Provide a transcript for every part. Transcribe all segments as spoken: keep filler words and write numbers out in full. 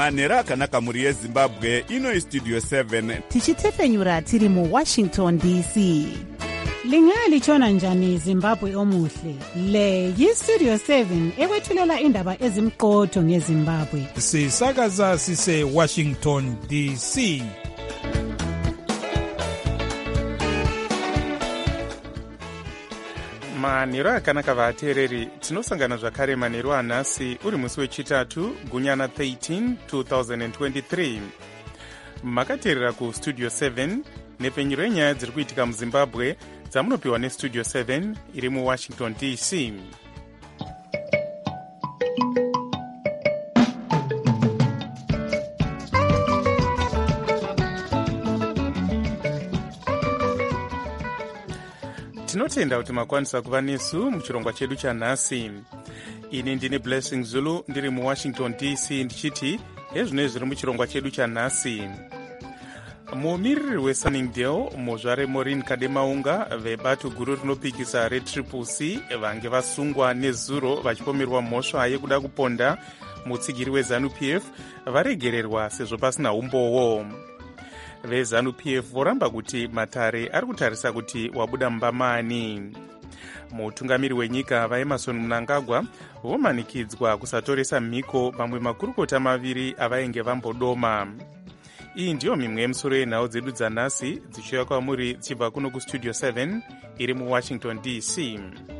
manhero akanaka mhuri yezimbabwe. Ino istudio seven tichitefenyura tiri muwashington D C. Lingalitshona njani Zimbabwe omuhle? Le yistudio seven ekwethulela indaba ezimqotho ngeZimbabwe. Sisakaza sise Washington D C. manhero akanaka vateereri, tinosangana zvakare manhero anhasi uri musi wechitatu gunyana thirteen twenty twenty-three. makateerera kustudio seven nepfenyuro yenyaya dziri kuitika muzimbabwe dzamunopiwa nestudio seven iri muwashington D C. tinotenda kuti makwanisa kuva nesu muchirongwa chedu chanhasi. ini ndine Blessing Zulu ndiri muwashington D C ndichiti ezvinoi zviri muchirongwa chedu chanhasi. mumiriri wesunningdale muzvare Maureen Kademaunga vebato guru rinopikisa retriple C vange vasungwa nezuro vachipomerwa mhosva yekuda kuponda mutsigiri weZANU-P F varegererwa sezvo pasina umbowo. veZANU-P F voramba kuti Matare ari kutarisa kuti wabuda mbamani. mutungamiri wenyika vaEmerson Mnangagwa vomanikidzwa kusatoresa mhiko mamwe makurukota maviri avainge vambodoma. iyi ndiyo mimwe yemusoro yenhau dzedu dzanhasi dzichiuya kwamuri dzichibva kuno kustudio seven iri muwashington D C.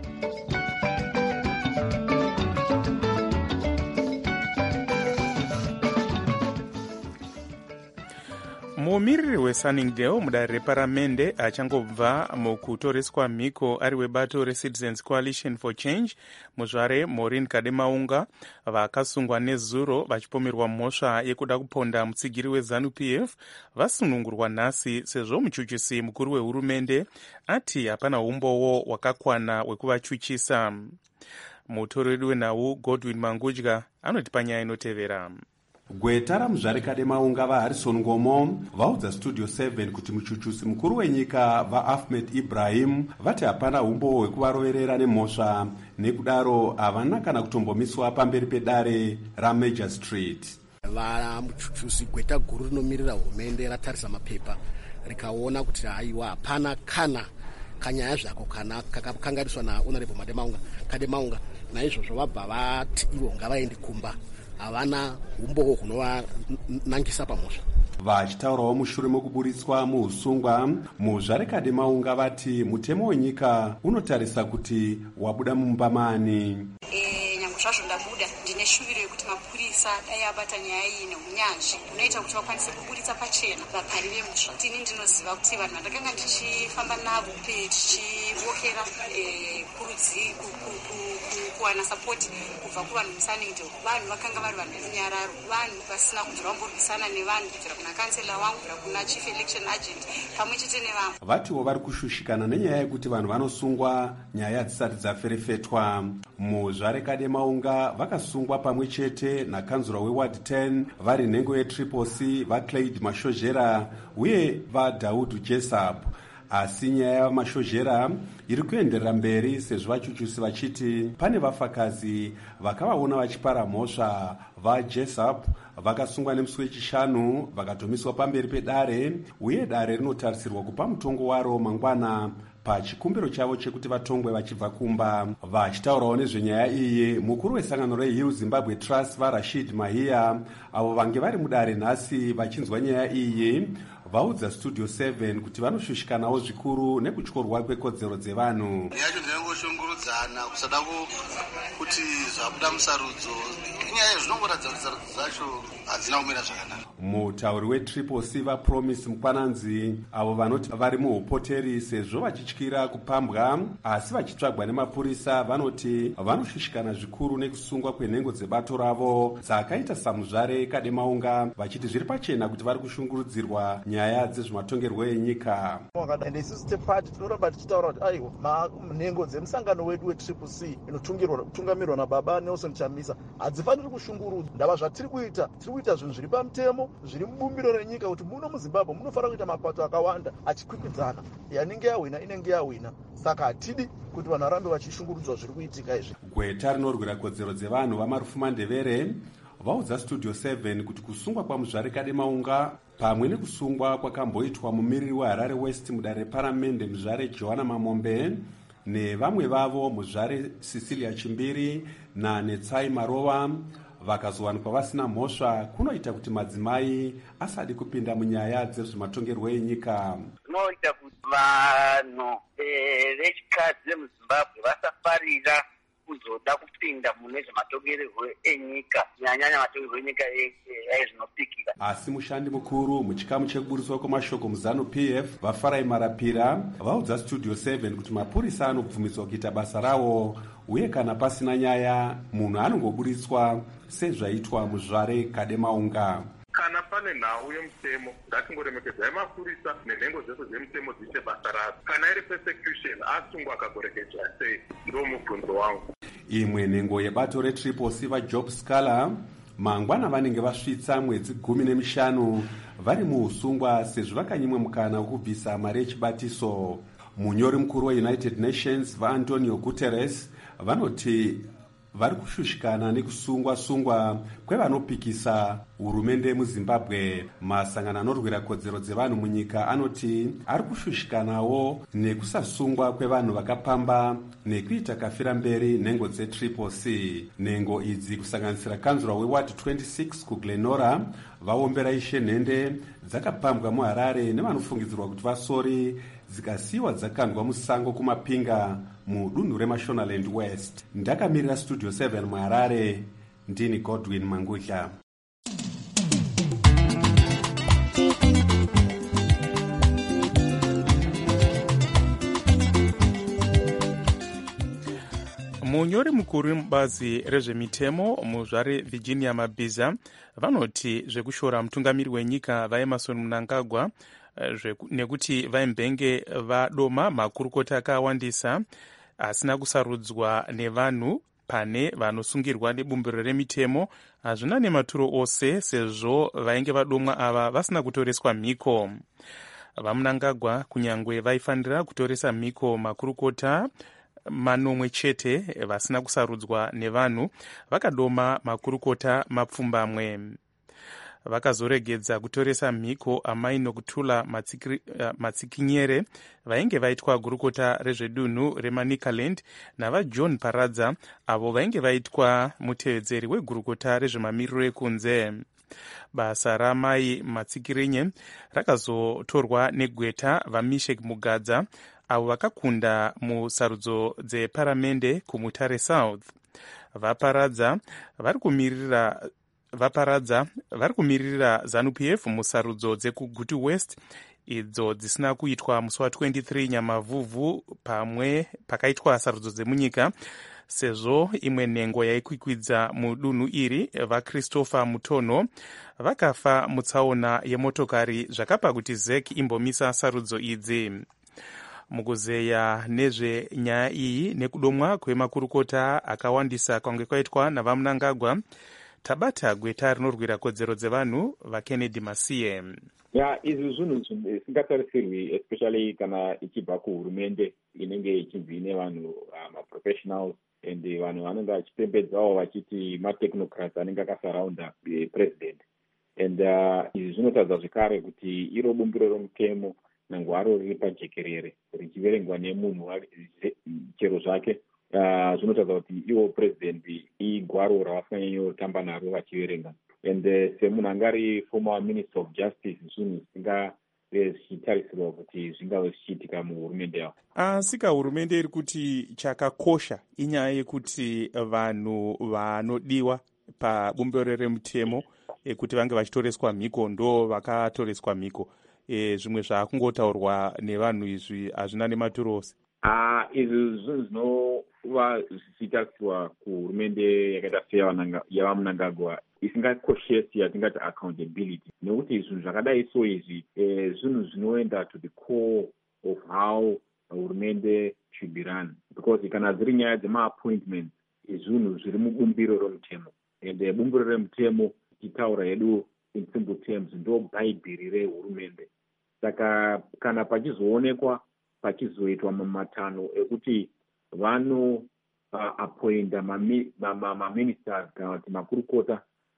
mumiriri wesunningdale mudare reparamende achangobva mukutoreswa mhiko ari webato reCitizens Coalition for Change muzvare Maureen Kademaunga vakasungwa nezuro vachipomerwa mhosva yekuda kuponda mutsigiri weZANU-P F vasunungurwa nhasi sezvo muchuchisi mukuru wehurumende ati hapana umbowo wakakwana wekuvachuchisa. mutori wedu wenhau Godwin Mangudya anoti panyaya inotevera. gweta ramuzvare Kademaunga vaHarrison Ngomo vaudza studio seven kuti muchuchusi mukuru wenyika vaAhmed Ibrahim vati hapana umbowo hwekuvaroverera nemhosva, nekudaro havana kana kutombomiswa pamberi pedare raMajor Street. vamuchuchusi gweta guru rinomirira hurumende ratarisa mapepa rikaona kuti haiwa hapana kana kanyaya zvako kana kakakanganiswa nahonorable Kademaunga Kademaunga naizvozvo vabva vati ivo ngavaende kumba, havana umbowo hunovanangisa pamhosva. vachitaurawo mushure mokuburitswa muusungwa muzvare Kademaunga vati mutemo wenyika unotarisa kuti wabuda mumbamani. e, nyange zvazvo ndabuda ndine shuviro yekuti mapurisa dai abata nyaya iyi neunyanzvi unoita kuti vakwanise kuburitsa pachena vapari vemhosva. tini ndinoziva kuti vanhu vandakanga ndichifamba navo tichivokera e, kurudzi kuwana sapoti kubva kuvanhu musunningdale, vanhu vakanga vari vanhu verunyararo, vanhu vasina kubvira vamborwisana nevanhu kubvira kuna kansela wangu kubvira kuna chief election agent pamwe chete nevamwe. vatiwo vari kushushikana nenyaya yekuti vanhu vanosungwa nyaya dzisati dzaferefetwa. muzvare Kademaunga vakasungwa pamwe chete nakanzura weward ten vari nhengo yetriple C vaClyde Mashozhera uye vaDaud Jessup. asi nyaya yamashozhera iri kuenderera mberi sezvo vachuchusi vachiti pane vafakazi vakavaona vachipara mhosva. vaJessup vakasungwa nemusi wechishanu vakatomiswa pamberi pedare uye dare rinotarisirwa kupa mutongo waro mangwana pachikumbiro chavo chekuti vatongwe vachibva kumba. vachitaurawo nezvenyaya iyi mukuru wesangano reHill Zimbabwe Trust vaRashid Mahia avo vange vari mudare nhasi vachinzwa nyaya iyi vaudza studio seven kuti vanoshushikanawo zvikuru nekutyorwa kwekodzero dzevanhu. yacho ndinongoshungurudzana kusada kuti zvabuda musarudzo inyaya zvinongoratidza kuti sarudzo dzacho hadzina kumira zvakanaka. mutauri wetriple C vaPromise Mukwananzi avo vanoti vari muhupoteri sezvo vachityira kupambwa asi vachitsvagwa nemapurisa vanoti vanoshushikana zvikuru nekusungwa kwenhengo dzebato ravo dzakaita samuzvare Kademaunga vachiti zviri pachena kuti vari kushungurudzirwa nyaya dzezvematongerwo enyika. ende isusu tepati tinoramba tichitaura kuti aiwa nhengo dzemusangano wedu wetriple C inotungamirwa nababa Nelson Chamisa hadzifaniri kushungurudzwa. ndava zvatiri kuita tiri kuita zvinhu zviri pamutemo zviri mubumbiro renyika kuti muno muZimbabwe munofanira kuita mapato akawanda achikwikwidzana. yanenge yahwina inenge yahwina, saka hatidi kuti vanhu varambe vachishungurudzwa zviri kuitika izvi. gweta rinorwira kodzero dzevanhu vaMarufuma Ndebere vaudza studio seven kuti kusungwa kwamuzvare kademaunga pamwe nekusungwa kwakamboitwa mumiriri weharare west mudare reparamende muzvare joana mamombe nevamwe vavo muzvare cecilia chimbiri nanetsai marova vakazowanikwa vasina mhosva kunoita kuti madzimai asadi kupinda munyaya dzezvematongerwo enyika. Zvinoita kuti vanhu vechikadzi vemuzimbabwe vasafarira kuzoda kupinda mune zvematongerwo enyika kunyanyanya matongerwo enyika ezvinopikira. Asi mushandi mukuru muchikamu chekuburiswa kwemashoko muzanu P F vafarai marapira vaudza studio seven kuti mapurisa anobvumiswa kuita basa rawo uye kana pasina nyaya munhu anongoburitswa sezvaitwa muzvare kademaunga. Kana pane nhau yemutemo ngatingoremekedzai mapurisa nenhengo dzese dzemutemo dziite basa radzo. Kana iri persecution asungwa akagorekedzwa sei? Ndo mubvunzo wangu. Imwe nhengo yebato retriple C vajob scala mangwana vanenge vasvitsa mwedzi gumi nemishanu vari muusungwa sezvo vakanyimwe mukana wekubvisa mari yechibatiso. Munyori mukuru weUnited Nations vaAntonio Guterres vanoti vari kushushikana nekusungwa sungwa kwevanopikisa hurumende muZimbabwe. Masangano anorwira kodzero dzevanhu munyika anoti ari kushushikanawo nekusasungwa kwevanhu vakapamba nekuita kafira mberi nhengo dzetriple C. Nhengo idzi kusanganisira kanzura weward twenty-six kuGlenora vaombera ishe nhende dzakapambwa muHarare nevanofungidzirwa kuti vasori dzikasiyiwa dzakandwa musango kumapinga mudunhu reMashonaland West. Ndakamirira studio seven muHarare, ndini Godwin Mangudla. munyori mukuru mubazi rezvemitemo muzvare Virginia Mabhiza vanoti zvekushora mutungamiri wenyika vaEmmerson Mnangagwa nekuti vaimbenge vadoma makurukota akawandisa asina kusarudzwa nevanhu pane vanosungirwa nebumbiro remitemo hazvina nematuro ose sezvo vainge vadomwa ava vasina kutoreswa mhiko. VaMnangagwa kunyangwe vaifanira kutoresa mhiko makurukota manomwe chete vasina kusarudzwa nevanhu vakadoma makurukota mapfumbamwe. Vakazoregedza kutoresa mhiko amai nokutula matsikinyere vainge vaitwa gurukota rezvedunhu reManicaland navaJohn Paradza avo vainge vaitwa mutevedzeri wegurukota rezvemamiriro ekunze. Basa ramai matsikirinye rakazotorwa negweta vaMishek Mugadza avo vakakunda musarudzo dzeparamende kuMutare South. Vaparadza vari kumirira vaparadza vari kumirira ZANU P F musarudzo dzekuGuti West idzo dzisina kuitwa musi wa23 Nyamavhuvhu pamwe pakaitwa sarudzo dzemunyika sezvo imwe nhengo yaikwikwidza mudunhu iri vaChristopher Mutono vakafa mutsaona yemotokari zvakapa kuti Z E C imbomisa sarudzo idzi. Mukuzeya nezvenyaya iyi nekudomwa kwemakurukota akawandisa kwange kwaitwa navaMnangagwa tabata gweta rinorwira kodzero dzevanhu vaKennedy Masiye. Ya izvi zvinhu zvisingatarisirwi especially kana ichibva kuhurumende inenge ichibva ine vanhu maprofessionals and vanhu vanenge vachipembedzawo vachiti matechnocrats anenge akasaraunda president and izvi zvinotadza zvekare kuti iro bumbiro romutemo nangwaro riri pajekerere richiverengwa nemunhu chero zvake zvinotadza kuti iwo president igwaro ravasanyanyotamba naro vachiverenga and semunhu anga ari former minister of justice zvinhu zvisinga zvichitarisirwa kuti zvingave zvichiitika muhurumende yavo. Asi hurumende iri kuti chakakosha inyaya yekuti vanhu vanodiwa pabumbiro remutemo kuti vange vachitoreswa mhiko ndo vakatoreswa mhiko. E, zvimwe zvakungotaurwa nevanhu izvi hazvina nematuro ose. Ah, izvi zvinhu zvinova zvichitarisirwa kuhurumende yakaita seyaVaMnangagwa isingakoshesi yatingati accountability nekuti zvinhu zvakadai so izvi eh, zvinhu zvinoenda to the core of how hurumende should be run because kana dziri nyaya dzemaappointments zvinhu zviri mubumbiro remutemo and uh, bumbiro remutemo tichitaura hedu in simple terms ndo bhaibheri rehurumende. Saka kana pachizoonekwa pachizoitwa mamatano ekuti vano uh, appointa maministers kana kuti makurukota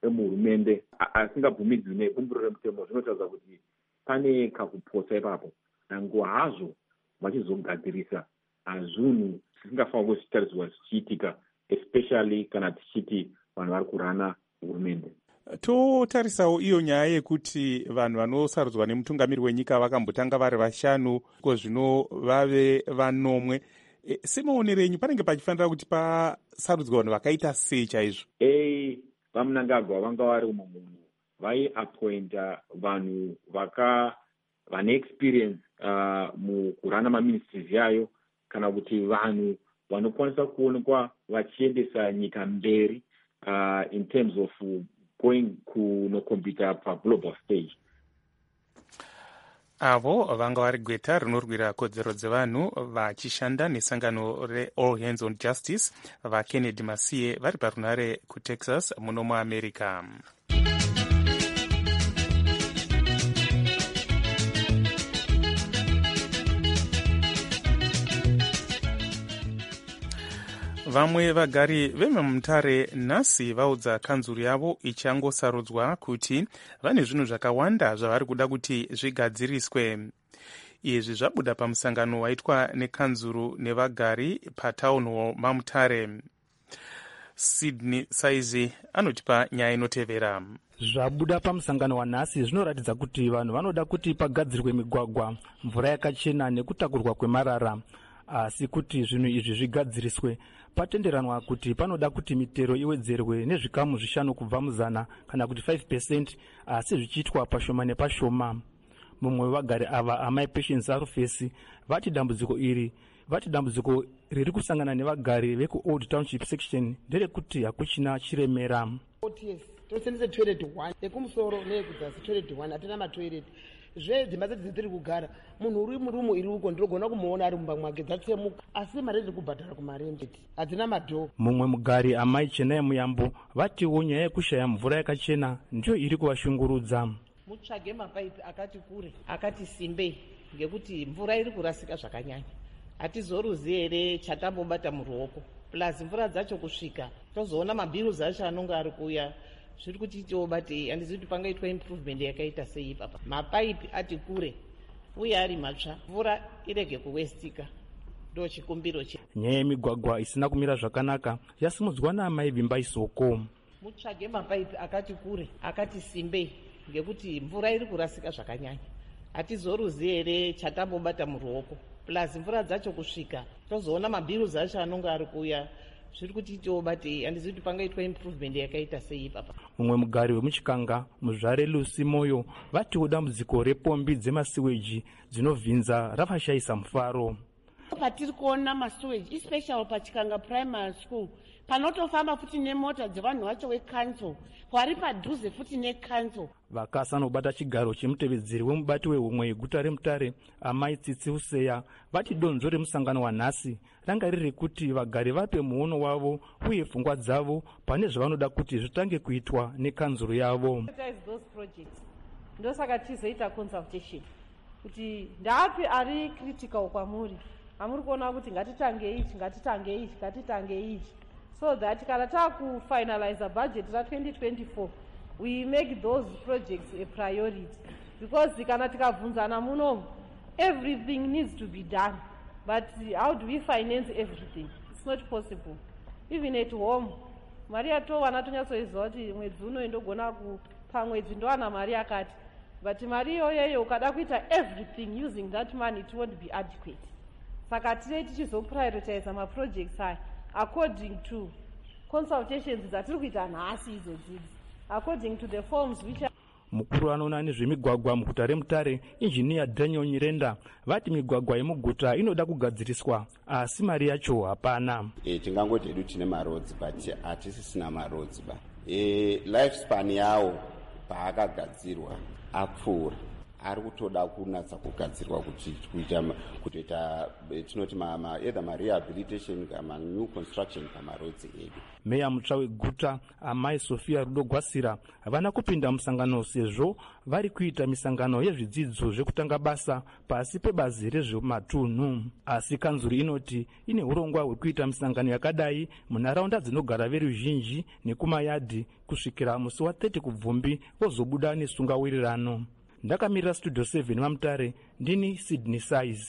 emuhurumende asingabvumidzwi nebumbiro remutemo zvinotaridza kuti pane kakuposa ipapo. Nango hazvo vachizogadzirisa zvinhu zvisingafanira kuzvitaridzwa zvichiitika, especially kana tichiti vanhu vari kurana hurumende. Totarisawo iyo nyaya yekuti vanhu vanosarudzwa nemutungamiri wenyika vakambotanga vari vashanu, ko zvino vave vanomwe. E, semaonero enyu panenge pachifanira kuti pasarudzwa vanhu vakaita sei chaizvo? E, vamunangagwa vanga vari umwe munhu vaiappointa vanhu vaka vane experience uh, mukurana maministries yayo, kana kuti vanhu vanokwanisa kuonekwa vachiendesa nyika mberi uh, in terms of going kunokombita paglobal stage. Avo vanga vari gweta rinorwira kodzero dzevanhu vachishanda nesangano reAll Hands on Justice vaKennedy Masiye vari parunare kuTexas muno muAmerica. Vamwe vagari vemumutare nhasi vaudza kanzuru yavo ichangosarudzwa kuti vane zvinhu zvakawanda zvavari kuda kuti zvigadziriswe. Izvi zvabuda pamusangano waitwa nekanzuru nevagari patown hall mamutare. Sydney Saizi anotipa nyaya inotevera. Zvabuda pamusangano wanhasi zvinoratidza kuti vanhu vanoda kuti pagadzirwe migwagwa, mvura yakachena nekutakurwa kwemarara. Asi kuti zvinhu izvi zvigadziriswe, patenderanwa kuti panoda kuti mitero iwedzerwe nezvikamu zvishanu kubva muzana kana kuti five percent, asi zvichiitwa pashoma nepashoma. Mumwe wevagari ava, amai Patience Arufesi, vati dambudziko iri vati dambudziko riri kusangana nevagari veku Old Township section nderekuti hakuchina chiremera. Tosenzese toilet one ekumusoro neyekudzasi toilet one hatina matoilet. Zvedzimba dzedu dziri kugara munhu uri murumu iri uko ndinogona kumuona ari mumba mwake dzatsemuka, asi mari dziri kubhadhara kumarende hadzina madhoo. Mumwe mugari amai Chenai Muyambo vatiwo nyaya yekushaya mvura yakachena ndiyo iri kuvashungurudza. Mutsvage mapaipi akati kure akati simbe ngekuti mvura iri kurasika zvakanyanya. Hatizoruzi here chatambobata muruoko, plus mvura dzacho kusvika tozoona mabhiruzi acho anonga ari kuuya. Zviri kuti tiobate handizivi kuti pangaitwa improvement yakaita sei ipapa. Mapaipi ati kure uye ari matsva, mvura irege kuwestika, ndo chikumbiro che. Nyaya yemigwagwa isina kumira zvakanaka yasimudzwa naamai Vimba Isoko. Mutsvage mapaipi akati kure akati simbe ngekuti mvura iri kurasika zvakanyanya. Hatizoruzi here chatambobata muruoko, plus mvura dzacho kusvika tozoona mabhiruzi acho anonga ari kuuya. Zviri kuti tiobate handizivi kuti pangaitwa improvement yakaita sei ipapa. Mumwe mugari wemuchikanga muzvare Lucy Moyo vatiwo dambudziko repombi dzemasiweji dzinovhinza ravashayisa mufaro. Patiri kuona masiweji especially pachikanga primary school panotofamba futi nemota dzevanhu vacho weCouncil vari padhuze futi neCouncil. Vakasanobata chigaro chemutevedzeri wemubati wehumwe yeguta reMutare amai Tsitsi Useya vati donzvo remusangano wanhasi ranga riri kuti vagari vape muono wavo uye pfungwa dzavo pane zvavanoda kuti zvitange kuitwa nekanzuru yavo. Ndosaka tizoita consultation kuti ndapi ari critical kwamuri, amuri kuona kuti ngatitange ichi ngatitange ichi ngatitange ichi, so that kana takufinalize budget ra twenty twenty-four we make those projects a priority, because kana tikabvunzana muno everything needs to be done, but how do we finance everything? It's not possible. Even at home mari yatowana tonyatsoiziva kuti mwedzi uno indogona kupa mwedzi ndowana mari yakati, but mari iyoyeyo ukada kuita everything using that money it won't be adequate. Saka tine tichizoprioritize maprojects aya according to consultations dzatiri kuita nhasi idzodzi, according to the forms which are... Mukuru anoona nezvemigwagwa muguta reMutare injiniya Daniel Nyirenda vati migwagwa yemuguta inoda kugadziriswa asi mari yacho hapana. E, tingangoti hedu tine marodzi but hatisisina marodzi ba. E, lifespan yawo paakagadzirwa apfuura ari kutoda kunatsa kugadzirwa kutoita tinoti either marehabilitation kana new construction pamarodzi edu. Meya mutsva weguta amai Sofia Rudogwasira havana kupinda musangano sezvo vari kuita misangano yezvidzidzo zvekutanga basa pasi pebazi rezvematunhu. Asi kanzuri inoti ine urongwa hwekuita misangano yakadai munharaunda dzinogara veruzhinji nekumayadhi kusvikira musi wa thirty kubvumbi vozobuda nesungawirirano. Ndakamirira Studio seven Mamutare, ndini Sydney Size.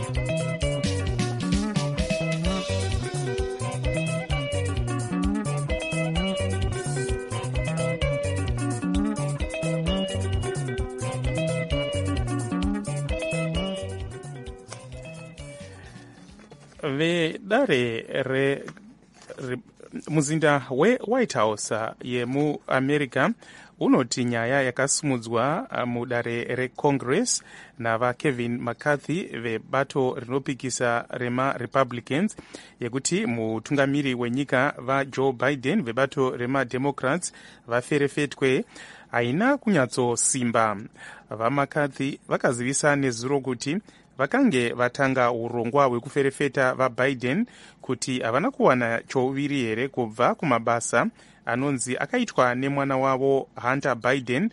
vedare re, re muzinda weWhite House yemuamerica unoti nyaya yakasimudzwa mudare recongress navakevin McCarthy vebato rinopikisa remarepublicans yekuti mutungamiri wenyika vaJoe Biden vebato remademocrats vaferefetwe haina kunyatsosimba. VaMcCarthy vakazivisa nezuro kuti vakange vatanga urongwa hwekuferefeta vaBiden kuti havana kuwana chouviri here kubva kumabasa anonzi akaitwa nemwana wavo Hunter Biden,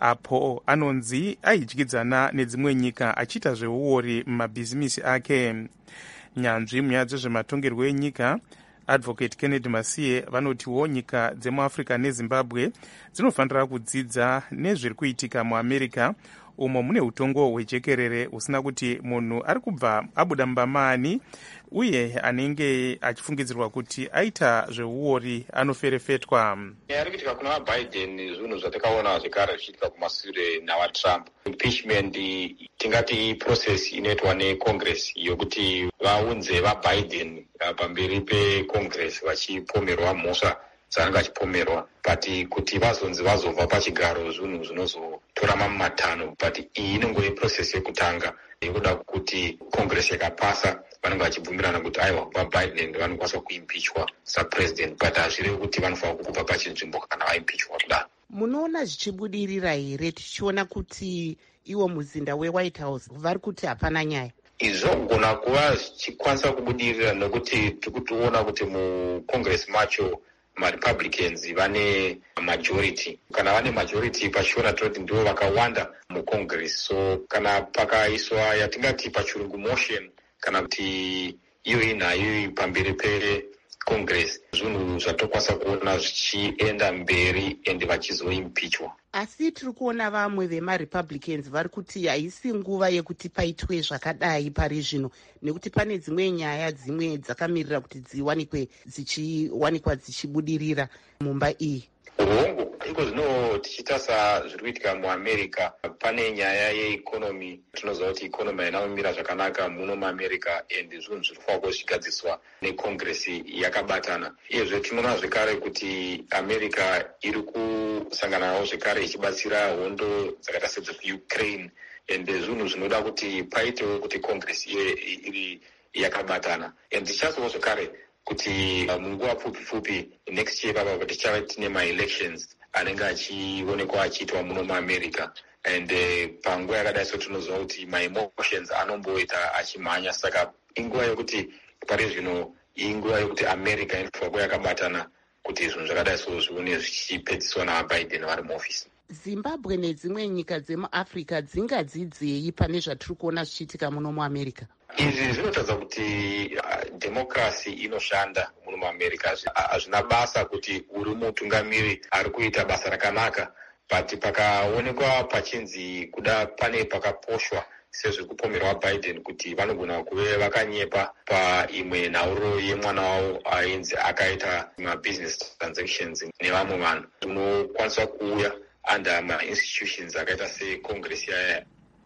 apo anonzi aidyidzana nedzimwe nyika achiita zveuori mumabhizimisi ake. Nyanzvi munyaya dzezvematongerwo enyika Advocate Kennedy Masiye vanotiwo nyika dzemuAfrica neZimbabwe dzinofanira kudzidza nezviri kuitika muAmerica umo mune utongo hwejekerere usina kuti munhu ari kubva abuda mubamani uye anenge achifungidzirwa kuti aita zveuori anoferefetwa. Ari kuitika kuna vaBiden zvinhu zvatakaona zvekare zvichiitika kumashure navaTrump. Impeachment tingati process inoitwa neCongress yokuti vaunze vaBiden pamberi peCongress vachipomerwa mhosva dzaanga achipomerwa, but kuti vazonzi vazobva pachigaro zvinhu zvinozotora mamatano, but iyi inongove process yekutanga yekuda kuti Congress yakapasa vanenge vachibvumirana kuti aiwa vaBiden vanokwanisa kuimpichwa sapresident, but hazvirevi kuti vanofanira kubva pachinzvimbo kana vaimpichwa kudaro. Munoona zvichibudirira here tichiona kuti iwo muzinda weWhite House vari kuti hapana nyaya? Izvogona kuva zvichikwanisa kubudirira nekuti tirikutoona kuti muCongress macho maRepublicans vane majority. Kana vane majority pachona tinoti ndivo vakawanda muCongress, so kana pakaiswa yatingati pachirungu motion kana kuti iyo inayo pamberi peCongress zvinhu zvatokwanisa kuona zvichienda mberi ende vachizoimpichwa. Asi tiri kuona vamwe vemaRepublicans vari kuti haisi nguva yekuti paitwe zvakadai pari zvino, nekuti pane dzimwe nyaya dzimwe dzakamirira kuti dziwanikwe dzichiwanikwa dzichibudirira mumba iyi. Hongu iko zvino tichitasa zviri kuitika muAmerica, pane nyaya yeikonomi. Tinoziva kuti ikonomi haina kumira zvakanaka muno muAmerica ende zvinhu zviri kufanira zvigadziswa neCongress yakabatana. Iyezve tinoona zvekare kuti America iri kusangana nawo zvekare ichibatsira hondo dzakaita sedzekuUkraine ende zvinhu zvinoda kuti paitewo kuti Congress iri yakabatana. Ende tichazowo zvekare kuti munguva pfupi pfupi next year papa tichava tine ma-elections anenge achionekwa achiitwa muno muAmerica, and panguva yakadai so tinoziva kuti ma-emotions anomboita achimhanya. Saka inguva yekuti pari zvino inguva yekuti America inofanira kuva yakabatana kuti zvinhu zvakadai so zvione zvichipedziswa navaBiden vari muofisi. Zimbabwe nedzimwe nyika dzemuAfrica dzingadzidzei pane zvatiri kuona zvichiitika muno muAmerica? Izvi zvinotadza kuti uh, demokrasi inoshanda muno muAmerica. Hazvina basa kuti uri mutungamiri ari kuita basa rakanaka, but pakaonekwa pachinzi kuda pane pakaposhwa sezviri kupomerwa Biden kuti vanogona kuve vakanyepa paimwe nhauro yemwana wavo ainzi akaita mabusiness transactions nevamwe vanhu, unokwanisa kuuya under ma-institutions akaita seCongress yaya.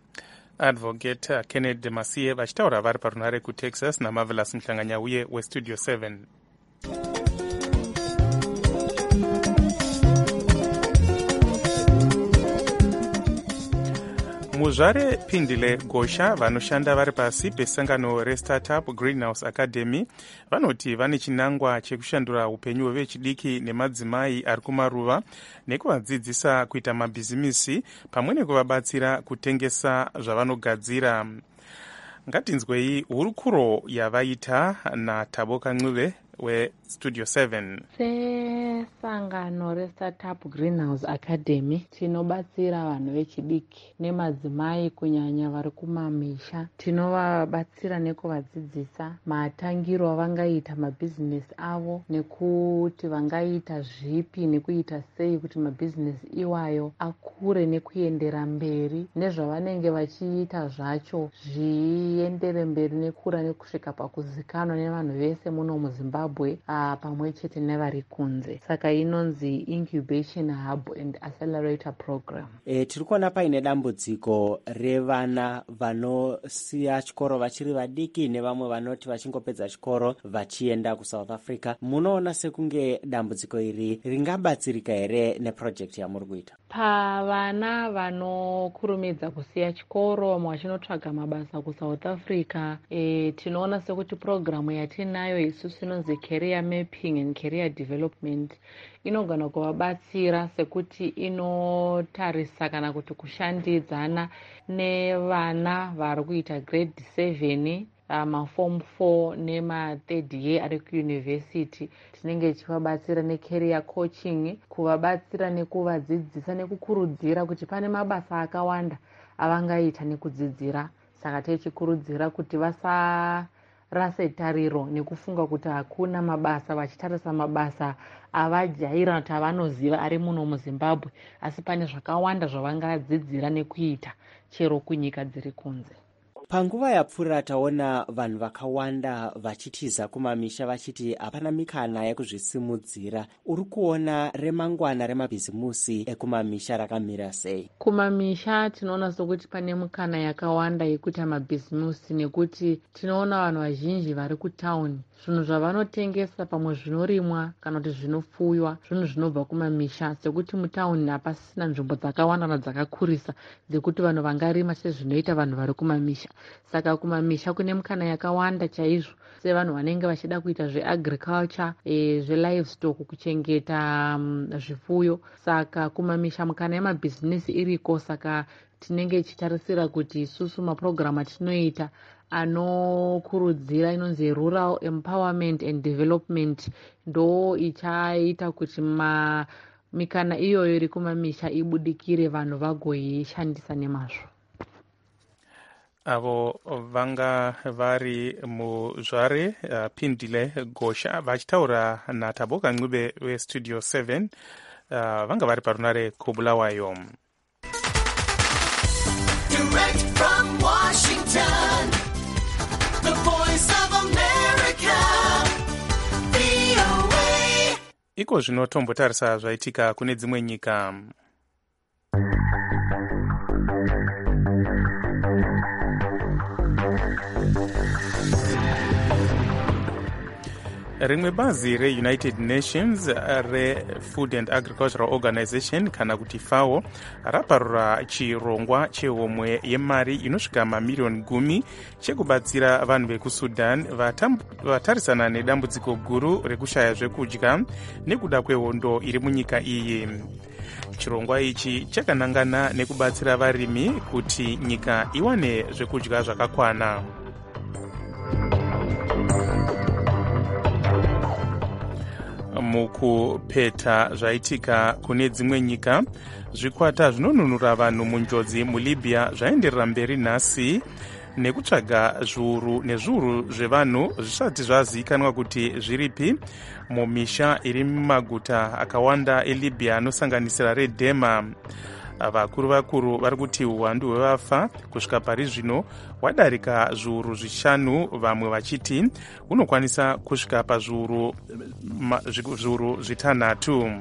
Advocate Kennedy Masiye vachitaura vari parunare kuTexas naMarvelous Mhlanganyauye weStudio seven. muzvare Pindile Gosha vanoshanda vari pasi pesangano restartup Greenhouse Academy vanoti vane chinangwa chekushandura upenyu hwevechidiki nemadzimai ari kumaruva nekuvadzidzisa kuita mabhizimisi pamwe nekuvabatsira kutengesa zvavanogadzira. Ngatinzwei hurukuro yavaita naThabo Kancube weStudio seven. Sesangano restartup Greenhouse Academy tinobatsira vanhu vechidiki nemadzimai kunyanya vari kumamisha. Tinovabatsira nekuvadzidzisa matangiro avangaita mabhizinesi avo nekuti vangaita zvipi nekuita sei kuti mabhizinesi iwayo akure nekuendera mberi nezvavanenge vachiita zvacho zviendere mberi nekura nekusvika pakuzikanwa nevanhu vese muno muZimbabwe uh, pamwe chete nevari kunze. Saka inonzi Incubation Hub and Accelerator Program. E, tiri kuona paine dambudziko revana vanosiya chikoro vachiri vadiki nevamwe vanoti vachingopedza chikoro vachienda kuSouth Africa. Munoona sekunge dambudziko iri ringabatsirika here neprojekti yamuri kuita? Pavana vanokurumidza kusiya chikoro vamwe vachinotsvaga mabasa kuSouth Africa, e, tinoona sekuti programu yatinayo isusu inonzi Career Mapping and Career Development inogona kuvabatsira sekuti inotarisa kana kuti kushandidzana nevana vari kuita grade seven maform four nemathird year ari kuyunivhesiti. Tinenge tichivabatsira necareer coaching, kuvabatsira nekuvadzidzisa nekukurudzira kuti pane mabasa akawanda avangaita nekudzidzira. Saka tichikurudzira kuti vasa rase tariro nekufunga kuti hakuna mabasa, vachitarisa mabasa avajaira kuti avanoziva ari muno muZimbabwe, asi pane zvakawanda zvavangadzidzira nekuita chero kunyika dziri kunze. Panguva yapfuura taona vanhu vakawanda vachitiza kumamisha vachiti hapana mikana yekuzvisimudzira. Uri kuona remangwana remabhizimusi ekumamisha rakamira sei? Kumamisha tinoona sokuti pane mikana yakawanda yekuita mabhizimusi nekuti tinoona vanhu vazhinji vari kutauni zvinhu zvavanotengesa pamwe zvinorimwa kana kuti zvinopfuywa zvinhu zvinobva kumamisha, sekuti mutauni hapasina nzvimbo dzakawanda nadzakakurisa dzekuti vanhu vangarima sezvinoita vanhu vari kumamisha. Saka kumamisha kune mukana yakawanda chaizvo sevanhu vanenge vachida kuita zveagriculture, e, zvelivestock, kuchengeta um, zvifuyo. Saka kumamisha mukana yemabhizinesi iriko. Saka tinenge tichitarisira kuti isusu maprogramu atinoita anokurudzira inonzi Rural Empowerment and Development ndo ichaita kuti ma mikana iyoyo iri kumamisha ibudikire vanhu vagoishandisa nemazvo. Avo vanga vari muzvare uh, Pindile Gosha vachitaura naThabo Kancube weStudio seven, uh, vanga vari parunare kuBulawayo. Direct from Washington, the voice of America, V O A. Iko zvino tombotarisa zvaitika kune dzimwe nyika. Rimwe bazi reUnited Nations reFood and Agricultural Organization kana kuti FAO raparura chirongwa chehomwe yemari inosvika mamiliyoni gumi chekubatsira vanhu vekuSudan vatarisana nedambudziko guru rekushaya zvekudya nekuda kwehondo iri munyika iyi. Chirongwa ichi chakanangana nekubatsira varimi kuti nyika iwane zvekudya zvakakwana. Mukupeta zvaitika kune dzimwe nyika, zvikwata zvinonunura vanhu munjodzi muLibya zvaenderera mberi nhasi nekutsvaga zviuru nezviuru zvevanhu zvisati zvazivikanwa kuti zviripi mumisha iri mumaguta akawanda eLibya anosanganisira reDema. Vakuru vakuru vari kuti uwandu hwevafa kusvika pari zvino hwadarika zviuru zvishanu, vamwe vachiti hunokwanisa kusvika pazviuru zviuru zvitanhatu.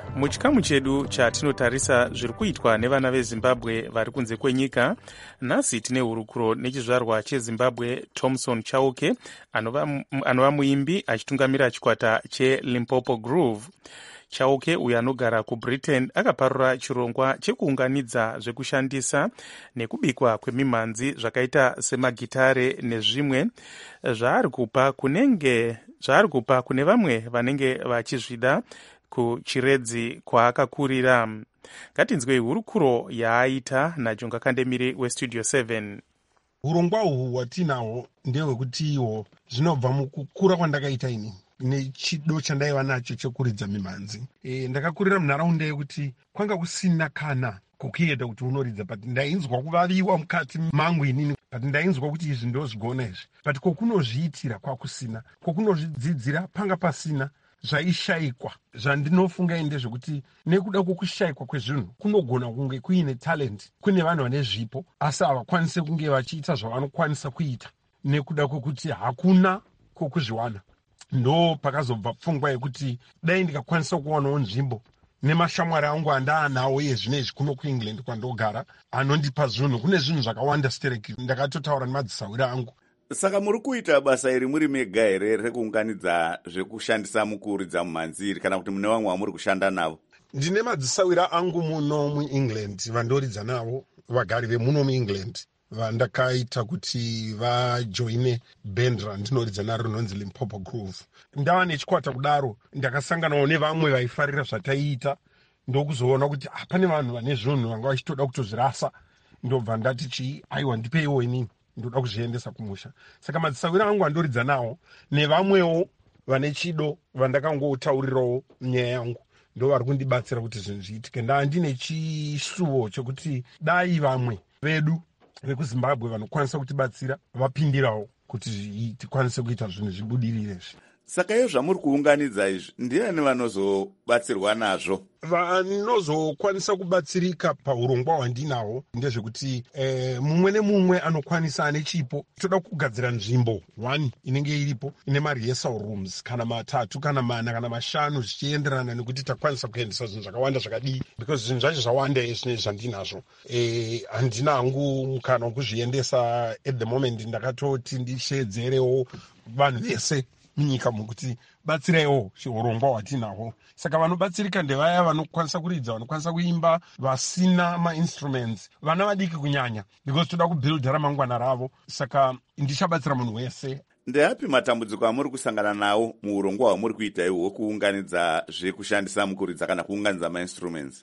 muchikamu chedu chatinotarisa zviri kuitwa nevana vezimbabwe vari kunze kwenyika, nhasi tine hurukuro nechizvarwa chezimbabwe Thomson Chauke anova, anova muimbi achitungamira chikwata cheLimpopo Groove. Chauke uyo anogara kubritain akaparura chirongwa chekuunganidza zvekushandisa nekubikwa kwemimhanzi zvakaita semagitare nezvimwe zvaari kupa kunenge zvaari kupa kune vamwe vanenge vachizvida kuchiredzi kwaakakurira. Ngatinzwei hurukuro yaaita naJonga Kandemiri westudio seven. Urongwa uhu watinahwo ndehwekuti iwo zvinobva mukukura kwandakaita ini nechido chandaiva nacho chekuridza mimhanzi. E, ndakakurira munharaunda yekuti kwanga kusina kana kukuenda kuti unoridza, but ndainzwa kuvaviwa mukati mangu inini, but ndainzwa kuti izvi ndozvigona izvi, but kokunozviitira kwakusina, kokunozvidzidzira panga pasina, zvaishayikwa. Zvandinofunga inde zvekuti nekuda kwokushayikwa kwezvinhu kunogona kunge kuine talent, kune vanhu vane zvipo asi havakwanise kunge vachiita zvavanokwanisa kuita nekuda kwokuti hakuna kwokuzviwana. Ndo pakazobva pfungwa yekuti dai ndikakwanisa kuwanawo nzvimbo nemashamwari angu andaanawo yezvinezvi kuno kuengland kwandogara anondipa zvinhu. Kune zvinhu zvakawanda stereki, ndakatotaura nemadzisawira angu. Saka muri kuita basa iri muri mega here rekuunganidza zvekushandisa mukuridza mumhanzi iri, kana kuti mune vamwe vamuri kushanda navo? Ndine madzisawira angu muno muengland vandoridza navo, vagari vemuno muengland vandakaita kuti vajoine band randinoridza naro rinonzi Limpopo Groove. Ndava nechikwata kudaro ndakasanganawo nevamwe vaifarira zvataiita, ndokuzoona kuti pane vanhu vane zvinhu vanga vachitoda kutozvirasa, ndobva ndati chii, aiwa ndipeiwo inini ndoda kuzviendesa kumusha. Saka madzisawira angu andoridza nawo nevamwewo vane chido vandakangotaurirawo nyaya yangu ndo vari kundibatsira kuti zvinhu zviitike. Ndaa ndine chisuwo chekuti dai vamwe vedu vekuzimbabwe vanokwanisa kutibatsira vapindirawo kuti tikwanise kuita zvinhu zvibudirire. Saka iyo zvamuri kuunganidza izvi ndiani vanozobatsirwa nazvo? Vanozokwanisa kubatsirika paurongwa hwandinawo ndezvekuti eh, mumwe nemumwe anokwanisa ane chipo. Toda kugadzira nzvimbo one inenge iripo ine marehearsal rooms kana matatu kana mana kana mashanu zvichienderana nekuti takwanisa kuendesa zvinhu zvakawanda zvakadii, because zvinhu zvacho zvawanda ezvinezvi zvandinazvo. Eh, handina hangu mukana wokuzviendesa at the moment. Ndakatoti ndishedzerewo vanhu vese munyika mukuti batsiraiwo chiurongwa hwatinahwo. Saka vanobatsirika ndevaya vanokwanisa kuridza, vanokwanisa kuimba, vasina mainstruments, vana vadiki kunyanya, because toda kubuilda ramangwana ravo. Saka ndichabatsira munhu wese. Ndeapi matambudziko amuri kusangana nawo muurongwa hwamuri kuita ihwo hwekuunganidza zvekushandisa mukuridza kana kuunganidza mainstruments?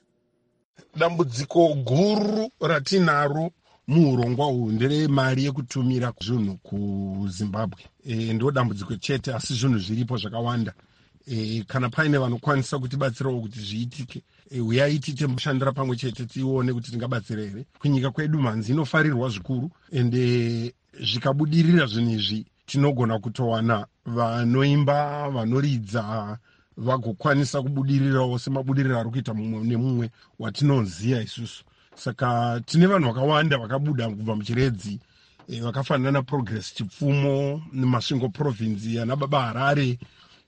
Dambudziko guru ratinaro muurongwa uhu ndere mari yekutumira zvinhu kuZimbabwe. E, ndo dambudziko chete, asi zvinhu zviripo zvakawanda. E, kana paine vanokwanisa kutibatsirawo kuti zviitike, e, uyai tiite mushandira pamwe chete tione kuti tingabatsira here. Kunyika kwedu mhanzi inofarirwa zvikuru, ende zvikabudirira zvinhu izvi tinogona kutowana vanoimba, vanoridza, vagokwanisa kubudirirawo semabudiriro ari kuita mumwe nemumwe watinoziya isusu. Saka tine vanhu vakawanda vakabuda kubva muchiredzi, e, vakafanana naProgress Chipfumo nemasvingo province ana baba Harare.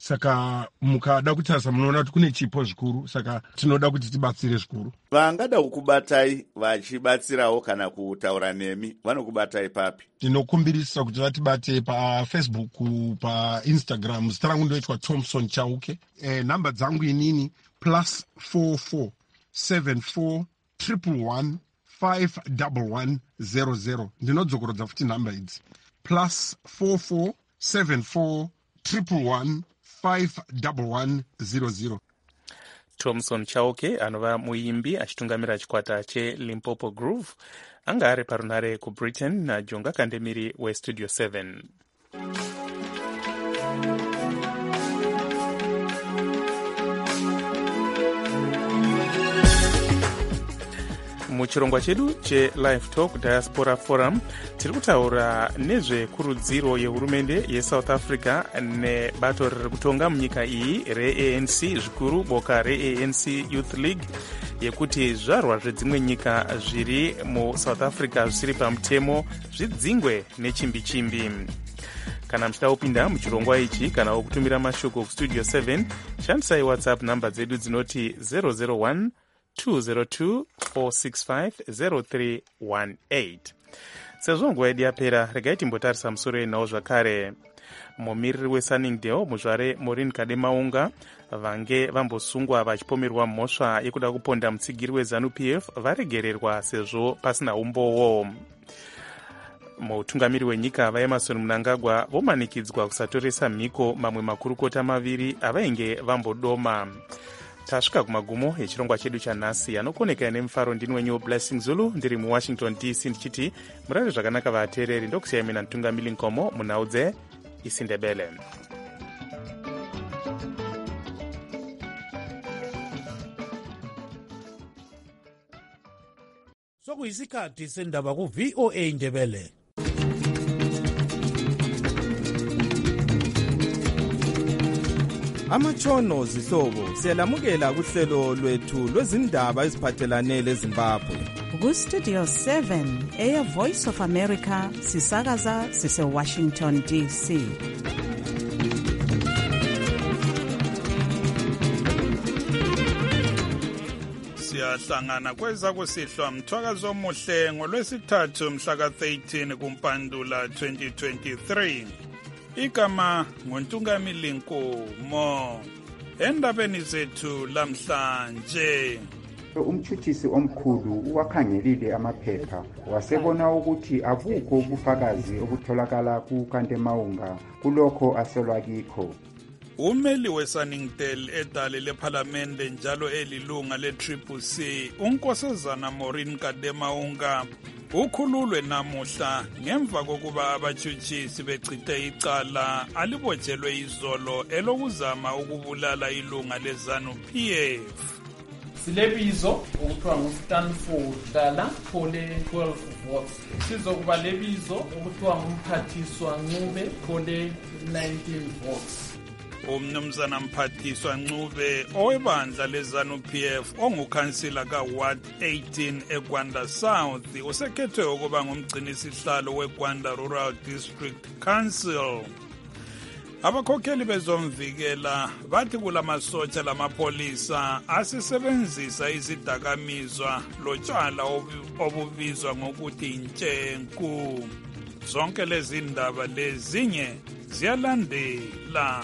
Saka mukada kutarisa munoona kuti kune chipo zvikuru, saka tinoda kuti tibatsire zvikuru. Vangada kukubatai vachibatsirawo kana kutaura nemi vanokubatai papi? Tinokumbirisa kuti vatibate paFacebook, paInstagram. Zita rangu ndoitwa Thomson Chauke. E, namba dzangu inini plus four four seven four triple one five one one zero zero. Ndinodzokorodza futi namba idzi plus four four seven four triple one five one one zero zero. Thomson Chauke anova muimbi achitungamira chikwata cheLimpopo Groove anga ari parunare kubritain naJonga Kandemiri westudio seven. Muchirongwa chedu cheLive Talk Diaspora Forum tiri kutaura nezvekurudziro yehurumende yeSouth Africa nebato riri kutonga munyika iyi reA N C, zvikuru boka reA N C Youth League, yekuti zvarwa zvedzimwe nyika zviri muSouth Africa zvisiri pamutemo zvidzingwe nechimbi chimbi. kana muchida kupinda muchirongwa ichi kana wokutumira mashoko kustudio seven shandisai whatsapp namba dzedu dzinoti zero zero one two zero two four six five zero three one eight. Sezvo nguva yedu yapera, regai timbotarisa musoro enawo zvakare. Mumiriri weSunningdale muzvare Maureen Kademaunga vange vambosungwa vachipomerwa mhosva yekuda kuponda mutsigiri weZANU P F varegererwa sezvo pasina umbowo. Mutungamiri wenyika vaEmmerson Mnangagwa vomanikidzwa kusatoresa mhiko mamwe makurukota maviri avainge vambodoma. Tasvika kumagumo echirongwa chedu chanhasi anokoneka nemufaro ndini wenyu Blessing Zulu ndiri muWashington D C ndichiti murare zvakanaka vateereri ndokusiyai mina Ntungamiri Nkomo munhau dzeIsindebele. Sokuyisikhathi sendaba ku-V O A Ndebele. Amatshono zihlobo siyalamukela kuhlelo lwethu lwezindaba eziphathelane leZimbabwe. Ku-Studio seven eya Voice of America sisakaza sise-Washington D C. Siyahlangana kweza kusihlwa mthwakazo omuhle ngolwesithathu mhla ka thirteen kuMpandula twenty twenty-three. Igama nguNtungamiri Nkomo. Endabeni zethu lamhlanje, umthuthisi omkhulu uwakhangelile amaphepha wasebona ukuthi abukho ubufakazi obutholakala kuKandemaunga kulokho asolwa kikho. umeli weSunningdale edale lephalamende njalo elilunga le-Triple C uNkosazana Maureen Kademaunga ukhululwe namuhla ngemva kokuba abatshutshisi bechithe icala alibotshelwe izolo elokuzama ukubulala ilunga leZANU P F. Silebizo okuthiwa nguStanford Dala thole twelve votes. Sizokuba lebizo okuthiwa ngumphathiswa Ncube thole nineteen votes. Umnumzana Mphathiswa Ncube owebandla leZANU P F ongukhansila kaWard eighteen eGwanda South usekhethwe ukuba ngumgcinisihlalo weGwanda Rural District Council. Abakhokheli bezomvikela bathi kulamasotsha lamapolisa asisebenzisa izidakamizwa lotshwala obubizwa ngokuthi intshenku. Zonke lezi ndaba lezinye ziyalandela.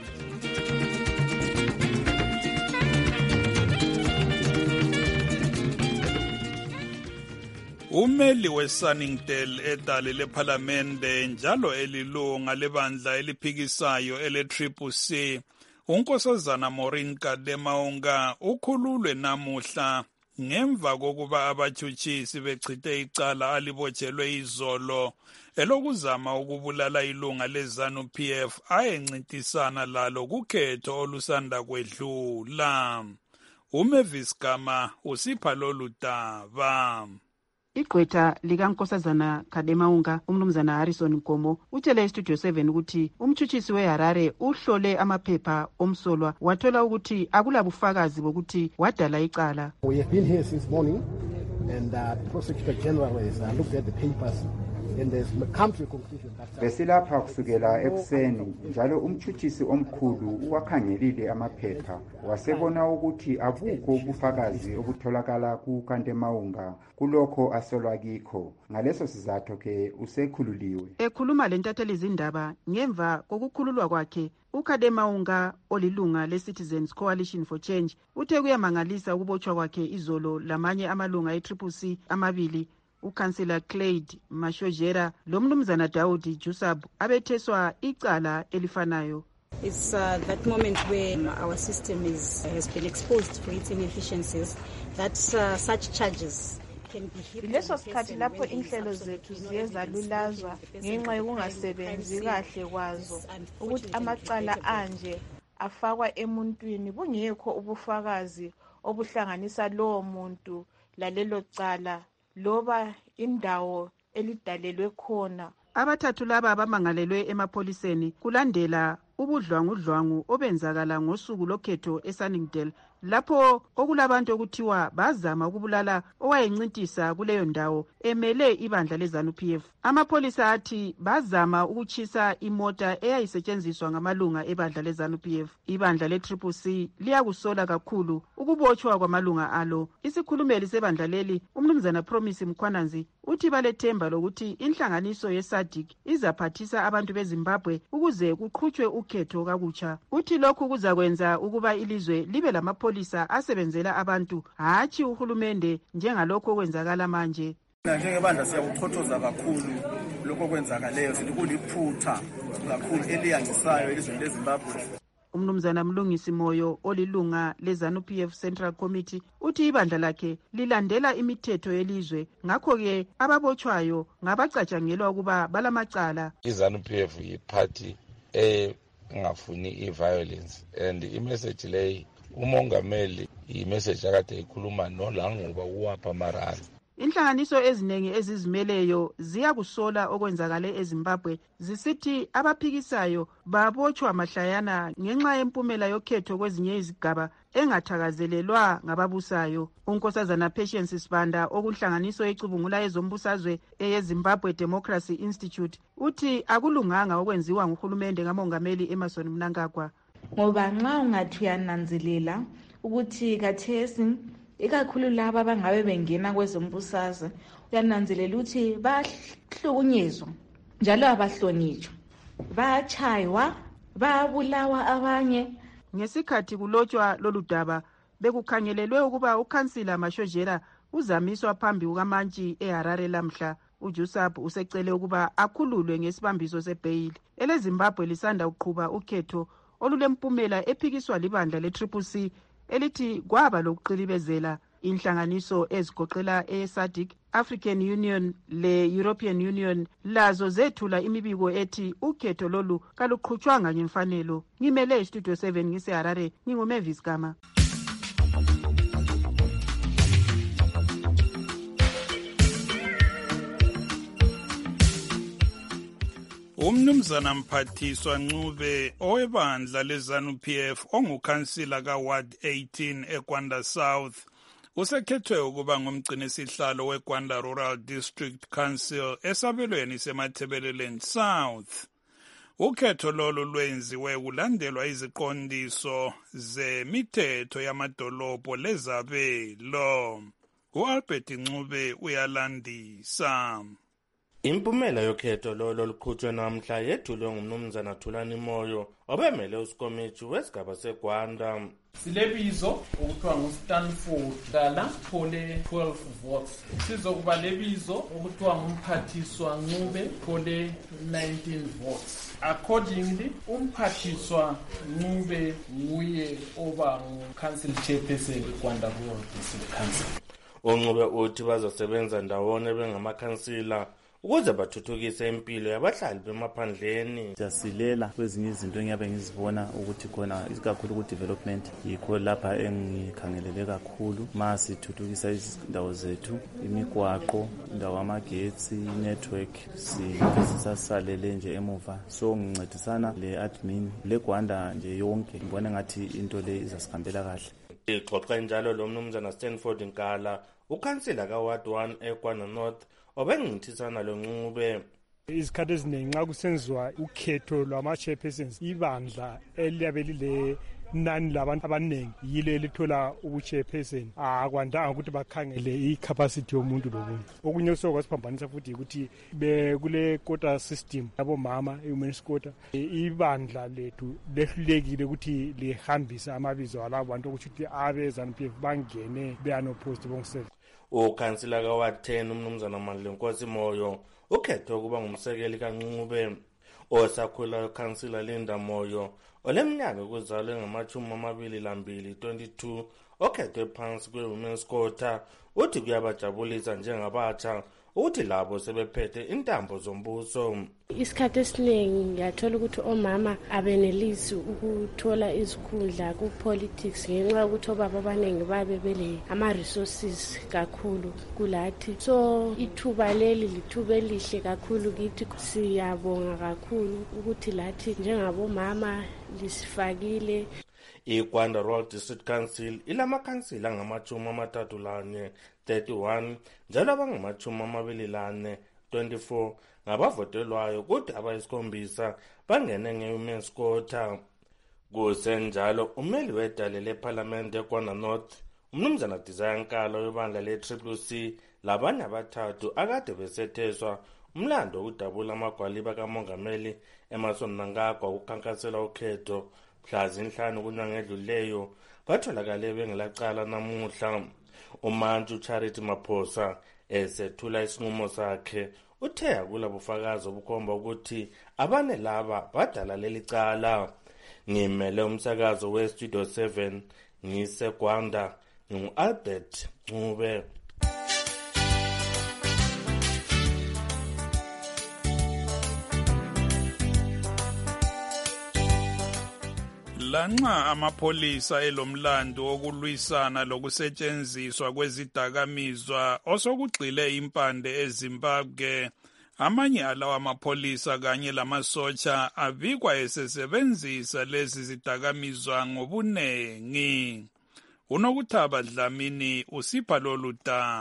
Umeli weSunningdale edale lephalamende njalo elilunga lebandla eliphikisayo ele-Triple C uNkosazana Maureen Kademaunga ukhululwe namuhla ngemva kokuba abatshutshisi bechithe icala alibotshelwe izolo elokuzama ukubulala ilunga leZANU P F ayencintisana lalo kukhetho olusanda kwedlula. uMavis Gama usipha lolu daba. Igqwetha likaNkosazana Kademaunga umnumzana Harrison Nkomo utshele iStudio seven ukuthi umtshutshisi weHarare uhlole amaphepha omsolwa wathola ukuthi akulabufakazi bokuthi wadala icala. We have been here since morning and uh, the Prosecutor General has uh, looked at the papers and has come to a conclusion that besilapha kusukela ekuseni njalo umthuthisi omkhulu uwakhangelile amaphepha wasebona ukuthi abukho ubufakazi obutholakala kuKandemaunga kulokho asolwa kikho. Ngaleso sizathu ke usekhululiwe. Ekhuluma lentatheli izindaba ngemva kokukhululwa kwakhe, uKademaunga olilunga leCitizens Coalition for Change uthe kuyamangalisa ukubotshwa kwakhe izolo lamanye amalunga e-Triple C amabili, uKhansila Clyde Mashojera lomnumzana Daudi Jusab abetheswa icala elifanayo. It's uh, that moment where our system is has been exposed for its inefficiencies that uh, such charges can be hit. Leso sikhathi lapho inhlelo zethu ziye zalulazwa ngenxa yokungasebenzi kahle kwazo ukuthi amacala anje afakwa emuntwini bungekho ubufakazi obuhlanganisa lowo muntu lalelo cala loba indawo elidalelwe khona. Abathathu laba abamangalelwe emapoliseni kulandela ubudlwangudlwangu obenzakala ngosuku lokhetho eSunningdale lapho okulabantu okuthiwa bazama ukubulala owayencintisa kuleyo ndawo emele ibandla leZANU-P F. Amapholisa athi bazama ukutshisa imota eyayisetshenziswa ngamalunga ebandla leZANU-P F. Ibandla le-Triple C liyakusola kakhulu ukubotshwa kwamalunga alo. Isikhulumeli sebandla leli umnumzana Promise Mkhwananzi uthi balethemba lokuthi inhlanganiso ye-SADC izaphathisa abantu beZimbabwe ukuze kuqhutshwe ukhetho kakutsha. Uthi lokhu kuzakwenza ukuba ilizwe libe lamapholisa asebenzela abantu hatshi uhulumende njengalokho okwenzakala manje. Njengebandla siyakuchothoza kakhulu lokho kwenzakaleyo, sithi kuliphutha kakhulu eliyangisayo elizweni leZimbabwe. Umnumzana Mlungisi Moyo olilunga leZANU-P F Central Committee uthi ibandla lakhe lilandela imithetho yelizwe, ngakho-ke ababotshwayo ngabacatshangelwa ukuba balamacala. iZANU-P F yiparty engafuni i-violence and imessage leyi umongameli imessage akade ikhuluma nolanguba uwapha marana. Inhlanganiso eziningi ezizimeleyo ziyakusola okwenzakale eZimbabwe zisithi abaphikisayo babotshwa mahlayana ngenxa yempumela yokhetho kwezinye izigaba engathakazelelwa ngababusayo. Unkosazana Patience Sibanda okunhlanganiso ecubungula ezombusazwe eyeZimbabwe Democracy Institute uthi akulunganga okwenziwa nguhulumende ngamongameli Emmerson Mnangagwa. Ngoba nxa ungathi uyananzelela ukuthi kathesi ikakhulu laba abangabe bengena kwezombusazwe uyananzelela ukuthi bahlukunyezwa njalo abahlonitshwa, bayachaywa, bayabulawa abanye. Ngesikhathi kulotshwa lolu daba bekukhangelelwe ukuba ukhansila Mashojela uzamiswa phambi kukamantshi eHarare lamhla. uJusab usecele ukuba akhululwe ngesibambiso sebhayili. EleZimbabwe lisanda uqhuba ukhetho olulempumela ephikiswa libandla le-Triple C elithi kwaba lokuqilibezela. Inhlanganiso ezigoqela e-SADC, African Union le-European Union lazo zethula imibiko ethi ukhetho lolu kaluqhutshwanga ngemfanelo. Ngimele iStudio seven ngiseHarare, nginguMavis Gama. Umnumzana Mphathiswa Ncube owebandla leZANU-P F ongukhansila kaWard eighteen eGwanda South usekhethwe ukuba ngumgcinisihlalo weGwanda Rural District Council esabelweni seMatabeleland South. Ukhetho lolu lwenziwe kulandelwa iziqondiso zemithetho yamadolobho lezabelo. U-Albert Ncube uyalandisa. Impumela yokhetho lolo luqhutshwe namhla yethulwe ngumnumzana Thulani Moyo obemele uSikomithi wesigaba seGwanda. Silebizo okuthiwa nguStanford Dala thole twelve votes. Sizokuba lebizo okuthiwa nguMphathiswa Ncube thole nineteen votes. Accordingly, uMphathiswa Ncube nguye oba ngu-council chairperson weGwanda Rural District Council. uNcube uthi bazosebenza ndawonye bengamakhansila ukuze bathuthukise impilo yabahlali bemaphandleni. Siyasilela kwezinye izinto engiyabe ngizibona ukuthi khona isikakhulu ku development yikho lapha engikhangelele kakhulu. Masi thuthukisa izindawo zethu, imigwaqo, indawo amagetsi, network, sisasalele nje emuva. So ngincedisana le admin le Gwanda nje yonke, ngibona ngathi into le izasihambela kahle. Ixoxa njalo lo mnumzana Stanford Nkala, ukhansila kaWard one eGwanda North obengithisana lo Ncube. Izikhathi eziningi nxa kusenziwa ukhetho lwama-chairpersons ibandla eliyabe lile nani labantu abaningi yile lithola ubu-chairperson. Akwandanga ukuthi bakhangele i-capacity yomuntu lomuntu. Okunye sokwasiphambanisa futhi ukuthi kule quota system yabomama, i-women's quota, ibandla lethu lehlulekile ukuthi lihambise amabizo alabo bantu ukuthi abe ZANU-P F bangene beyanophost bongisele. Ukhansila kaWard ten umnumzana Mandlenkosi Moyo ukhetho ukuba ngumsekeli kaNcube. Osakhula ukhansila Linda Moyo oleminyaka kuzalwe ngamachumi amabili lambili twenty-two okhethwe phansi kwe-women's quota uthi kuyabajabulisa njengabatsha ukuthi labo sebephethe intambo zombuso. Isikhathi esiningi ngiyathola ukuthi omama abenelisi ukuthola izikhundla ku-politics ngenxa yokuthi obaba abaningi babe bele ama-resources kakhulu kulathi. So ithuba leli lithuba elihle kakhulu kithi, siyabonga kakhulu ukuthi lathi njengabomama lisifakile. IGwanda Rural District Council ilamakhansila angamachumi amathathu lanye thirty-one njalo abangamachumi amabili lane twenty-four ngabavotelwayo, kodwa abayisikhombisa bangene nge-women's quota. Kusenjalo umeli wedale leParliament eGwanda North umnumzana Desire Nkalo webandla le-Triple C labanye abathathu akade besetheswa umlando ukudabula amagwaliba kamongameli Emmerson Mnangagwa ukukhankasela ukhetho mhla zinhlanu kunyanga edluleyo batholakale bengelacala namuhla. uMantshu Charity Maphosa esethula isinqumo sakhe uthe akula bufakazi obukhomba ukuthi abane laba badala leli cala. Ngimele umsakazo we-Studio seven ngiseGwanda ngu-Albert Ncube. Lanxa amapholisa elomlando wokulwisana lokusetshenziswa kwezidakamizwa osokugxile impande eZimbabwe, amanye alawa amapholisa kanye lamasotsha abikwa esesebenzisa lezi zidakamizwa ngobunengi. Unokuthaba Dlamini usipha lolu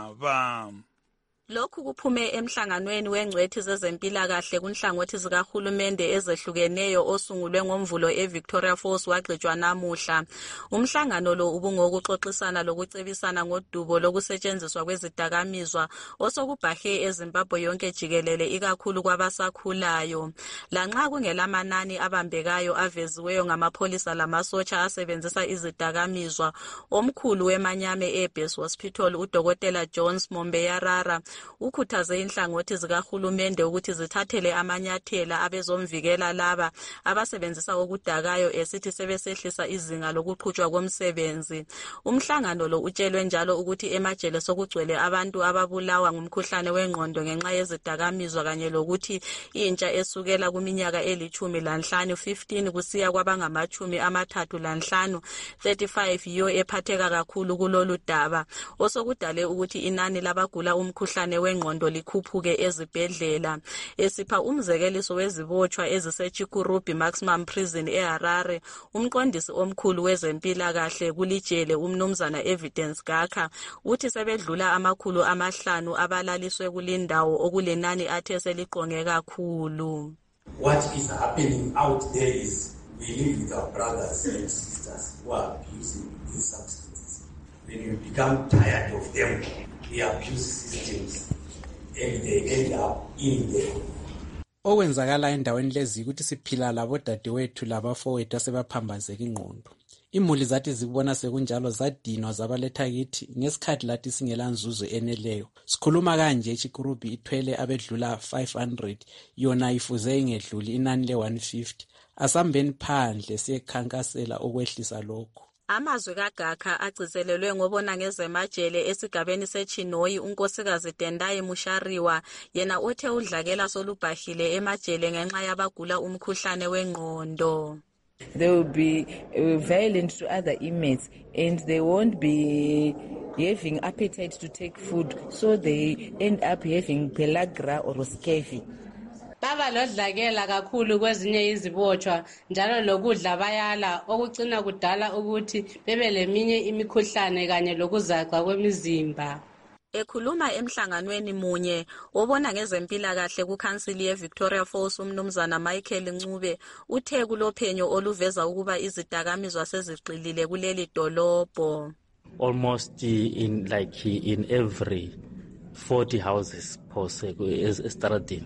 daba. Lokhu kuphume emhlanganweni wengcwethi zezempilakahle kunhlangothi zikahulumende ezehlukeneyo osungulwe ngomvulo eVictoria Falls wagxitshwa namuhla. Umhlangano lo ubungokuxoxisana lokucebisana ngodubo lokusetshenziswa kwezidakamizwa osokubhahe eZimbabwe yonke jikelele ikakhulu kwabasakhulayo. Lanxa kungelamanani abambekayo aveziweyo ngamapholisa lamasotsha asebenzisa izidakamizwa, omkhulu weManyame Airbase Hospital uDokotela Jones Mombeyarara ukhuthaze inhlangothi zikahulumende ukuthi zithathele amanyathela abezomvikela laba abasebenzisa okudakayo esithi sebesehlisa izinga lokuqhutshwa komsebenzi. Umhlangano lo utshelwe njalo ukuthi emajele sokugcwele abantu ababulawa ngumkhuhlane wengqondo ngenxa yezidakamizwa kanye lokuthi intsha esukela kuminyaka elithumi lanhlanu fifteen kusiya kwabangamachumi amathathu lanhlanu thirty-five yiyo ephatheka kakhulu kulolu daba, osokudale ukuthi inani labagula umkhuhlane wengqondo likhuphuke ezibhedlela. Esipha umzekeliso wezibotshwa eziseChikurubi Maximum Prison eHarare, umqondisi omkhulu wezempilakahle kulijele umnumzana Evidence Gakha uthi sebedlula amakhulu amahlanu abalaliswe kulindawo okulenani athe seliqonge kakhulu. What is happening out there is we live with our brothers and sisters who are abusing these substances. When you become tired of them, the abuse systems, and they end up in there. Okwenzakala endaweni lezi ukuthi siphila labo dadewethu labafowethu asebaphambazeka ingqondo. Imuli zathi zibona sekunjalo zadinwa zabaletha kithi ngesikhathi lathi singela nzuzo eneleyo. Sikhuluma kanje eChikurubi ithwele abedlula five hundred, yona ifuze ingedluli inani le one fifty. Asambeni phandle siyekhankasela okwehlisa lokho. Amazwi kaGakha agcizelelwe ngobona ngezemajele esigabeni seChinoyi unkosikazi Tendai Mushariwa, yena othe udlakela solubhahile emajele ngenxa yabagula umkhuhlane wengqondo. They will be uh, violent to other inmates and they won't be having appetite to take food, so they end up having pellagra or scurvy. Baba lodlakela kakhulu kwezinye izibotshwa njalo lokudla bayala okucina kudala ukuthi bebe leminye imikhuhlane kanye lokuzaca kwemizimba. Ekhuluma emhlanganweni munye obona ngezempilakahle kuKhansili yeVictoria Falls umnumzana Michael Ncube uthe kulophenyo oluveza ukuba izidakamizwa seziqilile kuleli dolobho. Almost in like in every forty houses phose estradini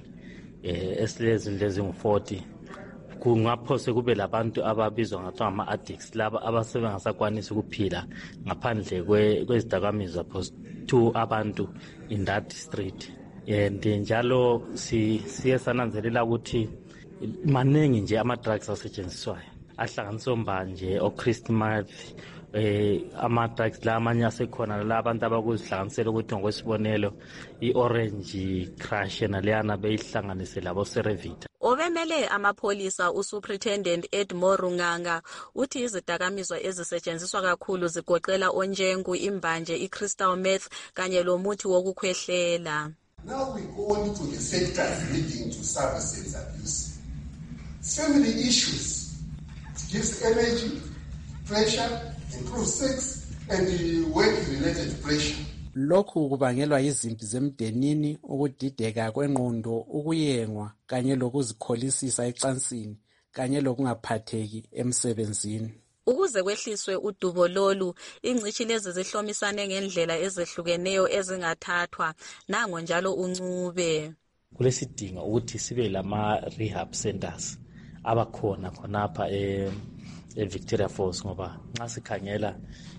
esilezindle ezingu-forty kungaphose kube labantu ababizwa ngathiwa ama-addicts laba abasebengasakwanisi ukuphila ngaphandle kwezidakamizwa phose two abantu in that street. And njalo siye sananzelela ukuthi maningi nje ama-drugs asetshenziswayo ahlanganiswa mbanje o-Christmas eh ama-drugs la amanye asekhona la abantu abakuzihlanganisela ukuthi ngokwesibonelo i-orange crush naleyana beyihlanganise labo Cerevita. Ovemele amapholisa uSuperintendent Edmore Runganga uthi izidakamizwa ezisetshenziswa kakhulu zigoqela onjengu, imbanje, i-crystal meth kanye lomuthi wokukhwehlela. Now we go on to the factors leading to substance abuse. Family issues. It gives energy, pressure, improves sex, and work-related pressure. Lokhu kubangelwa yizimpi zemdenini, ukudideka kwengqondo, ukuyengwa kanye lokuzikholisisa ecansini kanye lokungaphatheki emsebenzini. Ukuze kwehliswe udubo lolu, ingcishi lezi zihlomisane ngendlela ezehlukeneyo ezingathathwa, nango njalo uNcube. Kulesidinga ukuthi sibe lama rehab centers abakhona khonapha e eVictoria Falls ngoba nxa sikhangela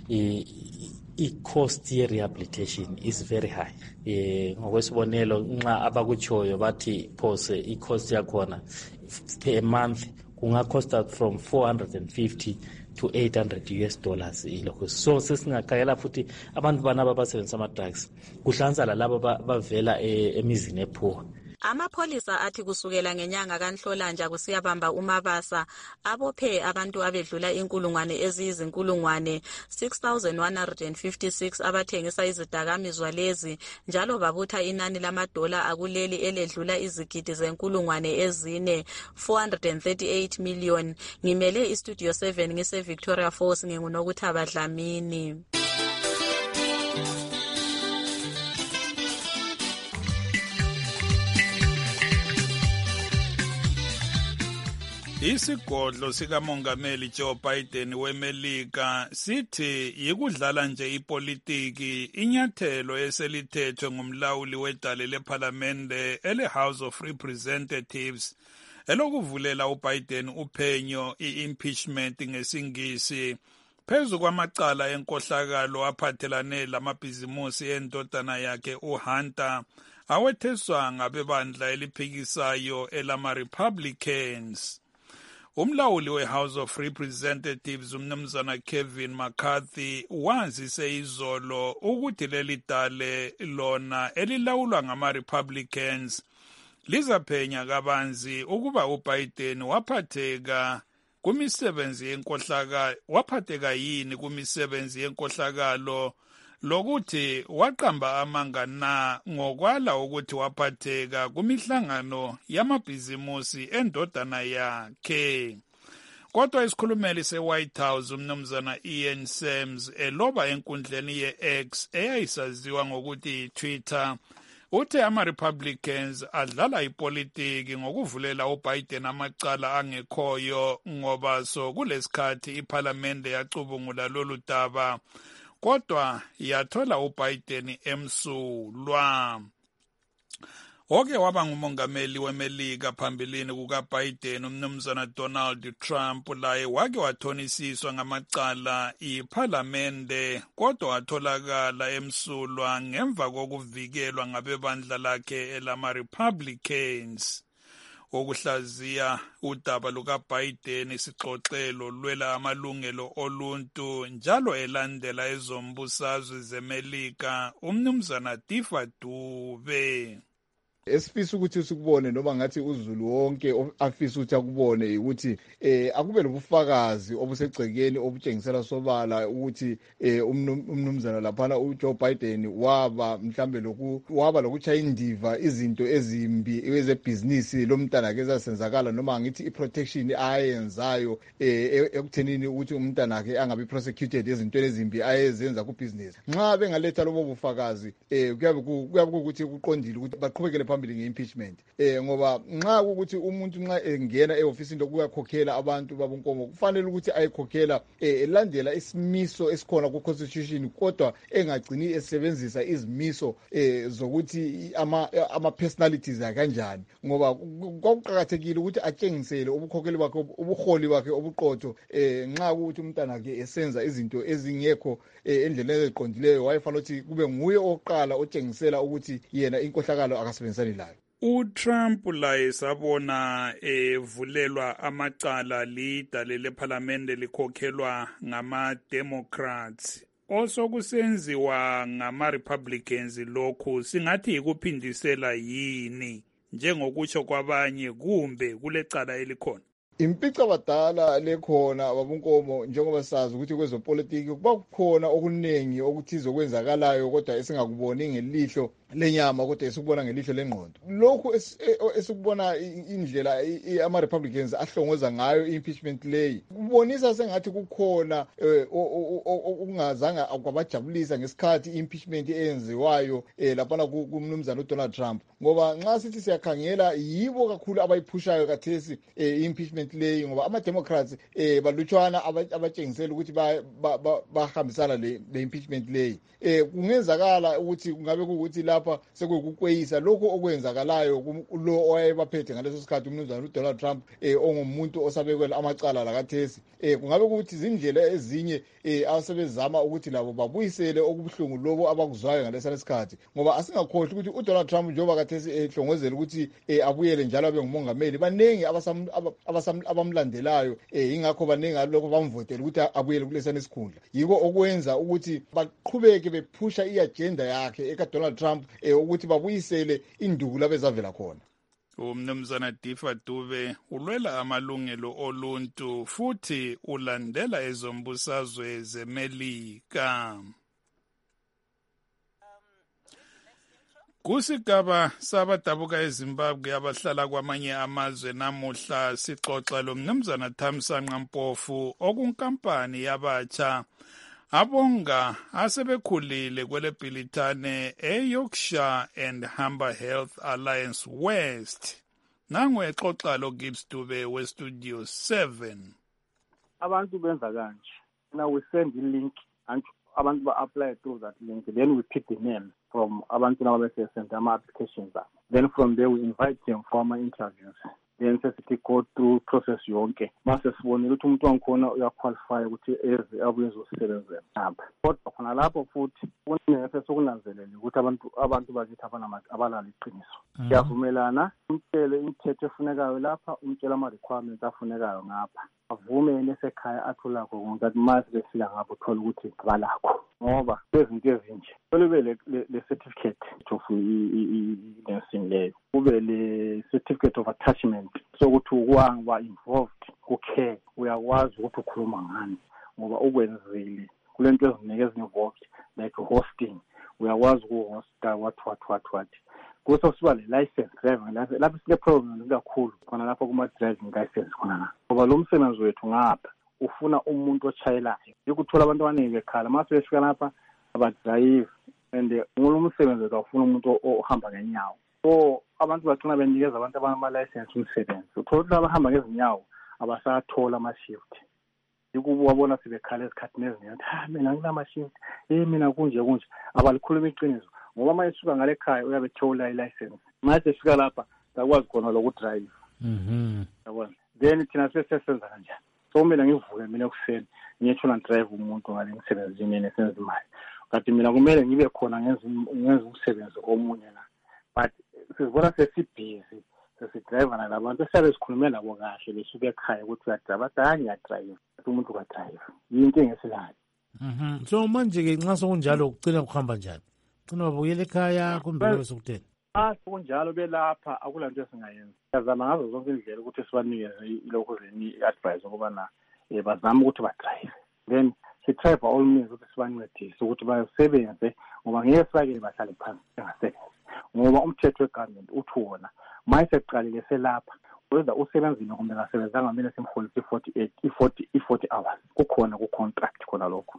i-cost ye-rehabilitation is very high. Eh ngokwesibonelo nxa abakuchoyo bathi phose i-cost yakhona per month kungacosta from four hundred fifty to eight hundred US dollars ilokho. So sesingakhangela futhi abantu banaba basebenzisa ama-drugs kuhlanza lalabo bavela emizini ephuwa. Amapholisa athi kusukela ngenyanga kaNhlolanja kusiyabamba uMabasa abophe abantu abedlula inkulungwane eziyizinkulungwane six thousand one hundred fifty-six abathengisa izidakamizwa lezi njalo babutha inani lamadola akuleli eledlula izigidi zenkulungwane ezine four hundred thirty-eight million. Ngimele istudio seven ngise Victoria Falls ngingunokuthaba Dlamini. Isigodlo sikamongameli Joe Biden weMelika sithi yikudlala nje ipolitiki inyathelo eselithethwe ngumlawuli wedale leParlamente ele House of Representatives elokuvulela uBiden uphenyo i-impeachment ngesingisi phezu kwamacala enkohlakalo aphathelane lamabhizimusi endodana yakhe uHunter awetheswa ngabebandla eliphikisayo elama-Republicans. Umlawuli we-House of Representatives umnumzana Kevin McCarthy wazise izolo ukuthi leli dale lona elilawulwa ngama-Republicans lizaphenya kabanzi ukuba uBiden waphatheka kumisebenzi yenkohlakalo waphatheka yini kumisebenzi yenkohlakalo lokuthi waqamba amanga na ngokwala ukuthi waphatheka kumihlangano yamabhizimusi endodana yakhe. Kodwa isikhulumeli se-White House umnumzana Ian Sams eloba enkundleni ye-X eyayisaziwa ngokuthi Twitter uthe ama-Republicans adlala ipolitiki ngokuvulela uBiden amacala angekhoyo ngoba so kulesikhathi iParlamente yacubungula lolu daba kodwa yathola uBiden emsulwa. Oke waba ngumongameli weMelika phambilini kukaBiden umnumzana Donald Trump laye wake wathonisiswa ngamacala iParlamente kodwa watholakala emsulwa ngemva kokuvikelwa ngabebandla lakhe elama-Republicans. Okuhlaziya udaba lukaBiden isixoxelo lwela amalungelo oluntu njalo elandela ezombusazwe zeMelika umnumzana Tifa Dube. Esifisa ukuthi sikubone noma ngathi uZulu wonke afisa ukuthi akubone ukuthi eh akube lobufakazi obusegcekeni obutshengisela sobala ukuthi eh umnumzana laphana uJoe Biden waba mhlambe lokhu waba lokuchaya indiva izinto ezimbi ezebhizinisi lomntana ke zasenzakala noma ngithi iprotection ayenzayo eh ekuthenini ukuthi umntana ke angabe prosecuted ezintweni ezimbi ayezenza ku business. Nxa bengaletha lobo bufakazi eh kuyabe kuyabe ukuthi kuqondile ukuthi baqhubekele phambili ngeimpeachment eh ngoba nxa ukuthi umuntu nxa engena eofisini lokuyakhokhela abantu babonkomo kufanele ukuthi ayikhokhela elandela isimiso esikhona ku constitution kodwa engagcini esebenzisa izimiso eh zokuthi ama ama personalities kanjani ngoba kwakuqhakathekile ukuthi atshengisele ubukhokheli bakhe ubuholi bakhe obuqotho eh nxa ukuthi umntana ke esenza izinto ezingekho endleleni eziqondileyo wayefanele ukuthi kube nguye oqala otshengisela ukuthi yena inkohlakalo akasebenzisani layo. uTrump laye sabona evulelwa amacala lidale lephalamende likhokhelwa ngama-Democrats osokusenziwa ngama-Republicans lokhu singathi yikuphindisela yini njengokutsho kwabanye kumbe kulecala elikhona. Impica badala lekhona babunkomo njengoba sazi ukuthi kwezopolitiki kuba kukhona okuningi okuthizo kwenzakalayo kodwa esingakuboni ngelihlo lenyama kodwa esikubona ngelihlo lengqondo. Lokhu esikubona indlela ama Republicans ahlongoza ngayo impeachment lay kubonisa sengathi kukhona okungazanga kwabajabulisa ngesikhathi impeachment eyenziwayo lapha kumnumzana uDonald Trump, ngoba nxa sithi siyakhangela yibo kakhulu abayiphushayo kathesi impeachment lay, ngoba ama Democrats eh balutshwana abatshengisela ukuthi bahambisana le impeachment lay. Eh kungenzakala ukuthi kungabe kuukuthi lapha sekuyikweyisa lokho okwenzakalayo lo owayebaphethe ngaleso sikhathi umnumzana uDonald Trump eh ongumuntu osabekwela amacala lakathesi. Eh kungabe ukuthi izindlela ezinye eh asebezama ukuthi labo babuyisele okubuhlungu lobo abakuzwayo ngalesa sikhathi, ngoba asingakhohlwa ukuthi uDonald Trump njengoba kathesi ehlongozela ukuthi eh abuyele njalo abe ngumongameli, banengi abasam abasam abamlandelayo eh ingakho banengi alokho bamvotela ukuthi abuyele kulesana isikhundla. Yiko okwenza ukuthi baqhubeke bephusha iagenda yakhe eka Donald Trump eh ukuthi babuyisele induku labezavela khona. Umnumzana Difa Dube ulwela amalungelo oluntu futhi ulandela ezombusazwe zeMelika. Kusigaba sabadabuka eZimbabwe abahlala kwamanye amazwe namuhla sixoxa lo mnumzana Thamsanqa Mpofu okunkampani yabatsha abonga asebekhulile kwele bhilithane eYorkshire and Humber Health Alliance West. Nangu exoxa lo Gibbs Dube weStudio seven. Abantu benza kanje. Now we send the link and abantu ba-apply through that link. Then we pick the name from abantu nabese send ama applications. Then from there we invite them for our interviews. Then sesithi go through process yonke. Mase sibonile ukuthi umuntu wangikhona uyaqualify ukuthi eze abuye ezosebenzela lapha. Kodwa khona lapho futhi kunese sokunanzelela ukuthi abantu abantu bakithi abalala iqiniso. Siyavumelana umtshele imithetho efunekayo lapha, umtshela ama requirements afunekayo ngapha. Avume nesekhaya athulakho ngokuthi mase befika ngapho uthola ukuthi abalakho. Ngoba izinto ezinje kube le le certificate of nursing leyo, kube le certificate of attachment sokuthi ukwanga involved kukhe uyakwazi ukuthi ukhuluma ngani, ngoba ukwenzile kulento ezinike ezinvolved like hosting uyakwazi ukuhosta what what what what kuso siba le license driving lapho sile problem kakhulu khona lapho kuma driving license khona, ngoba lo msebenzi wethu ngapha ufuna umuntu ochayelayo. Ukuthola abantu abaningi bekhala mase befika lapha abadrive and ngolo msebenzi wethu ufuna umuntu ohamba ngenyawo. So abantu bagcina benikeza abantu abama license umsebenzi. Uthola ukuthi abahamba ngezinyawo abasathola ama shift. Ukuwabona sebekhala esikhathini eziningi ah mina nginama shift eh mina kunje kunje abalikhuluma iqiniso, ngoba manje suka ngale ekhaya uyabe thola i-license manje fika lapha akwazi khona lokudrive. Mhm. Yabona, then thina sesesenza kanjani? So mina ngivuke mina kuseni ngiyethu na drive umuntu ngale ngisebenzini nesenza imali, kanti mina kumele ngibe khona ngenza ngenza umsebenzi omunye la, but sizibona sesibhizi sesidrive nalabantu esiyabe sikhulume nabo kahle besuke ekhaya ukuthi uyadrive abanye yadrive umuntu ka drive yinkinga esilayo. Mhm. So manje ke nxa sokunjalo kucina kuhamba njani? Cina babuyela ekhaya kumbe bese kutheni? Ah kunjalo belapha akulanto esingayenza. Yazama ngazo zonke indlela ukuthi sibanikeze lokho zeni advice ukuba na eh bazama ukuthi ba drive. Then si try by all means ukuthi sibancedise ukuthi basebenze, ngoba ngeke sibakele bahlale phansi bengasebenzi. Ngoba umthetho wegovernment uthi wona mayise siqalile selapha whether usebenzile kumbe ngasebenzanga mina simholi forty-eight i-forty i-forty hours kukhona ku contract khona lokho.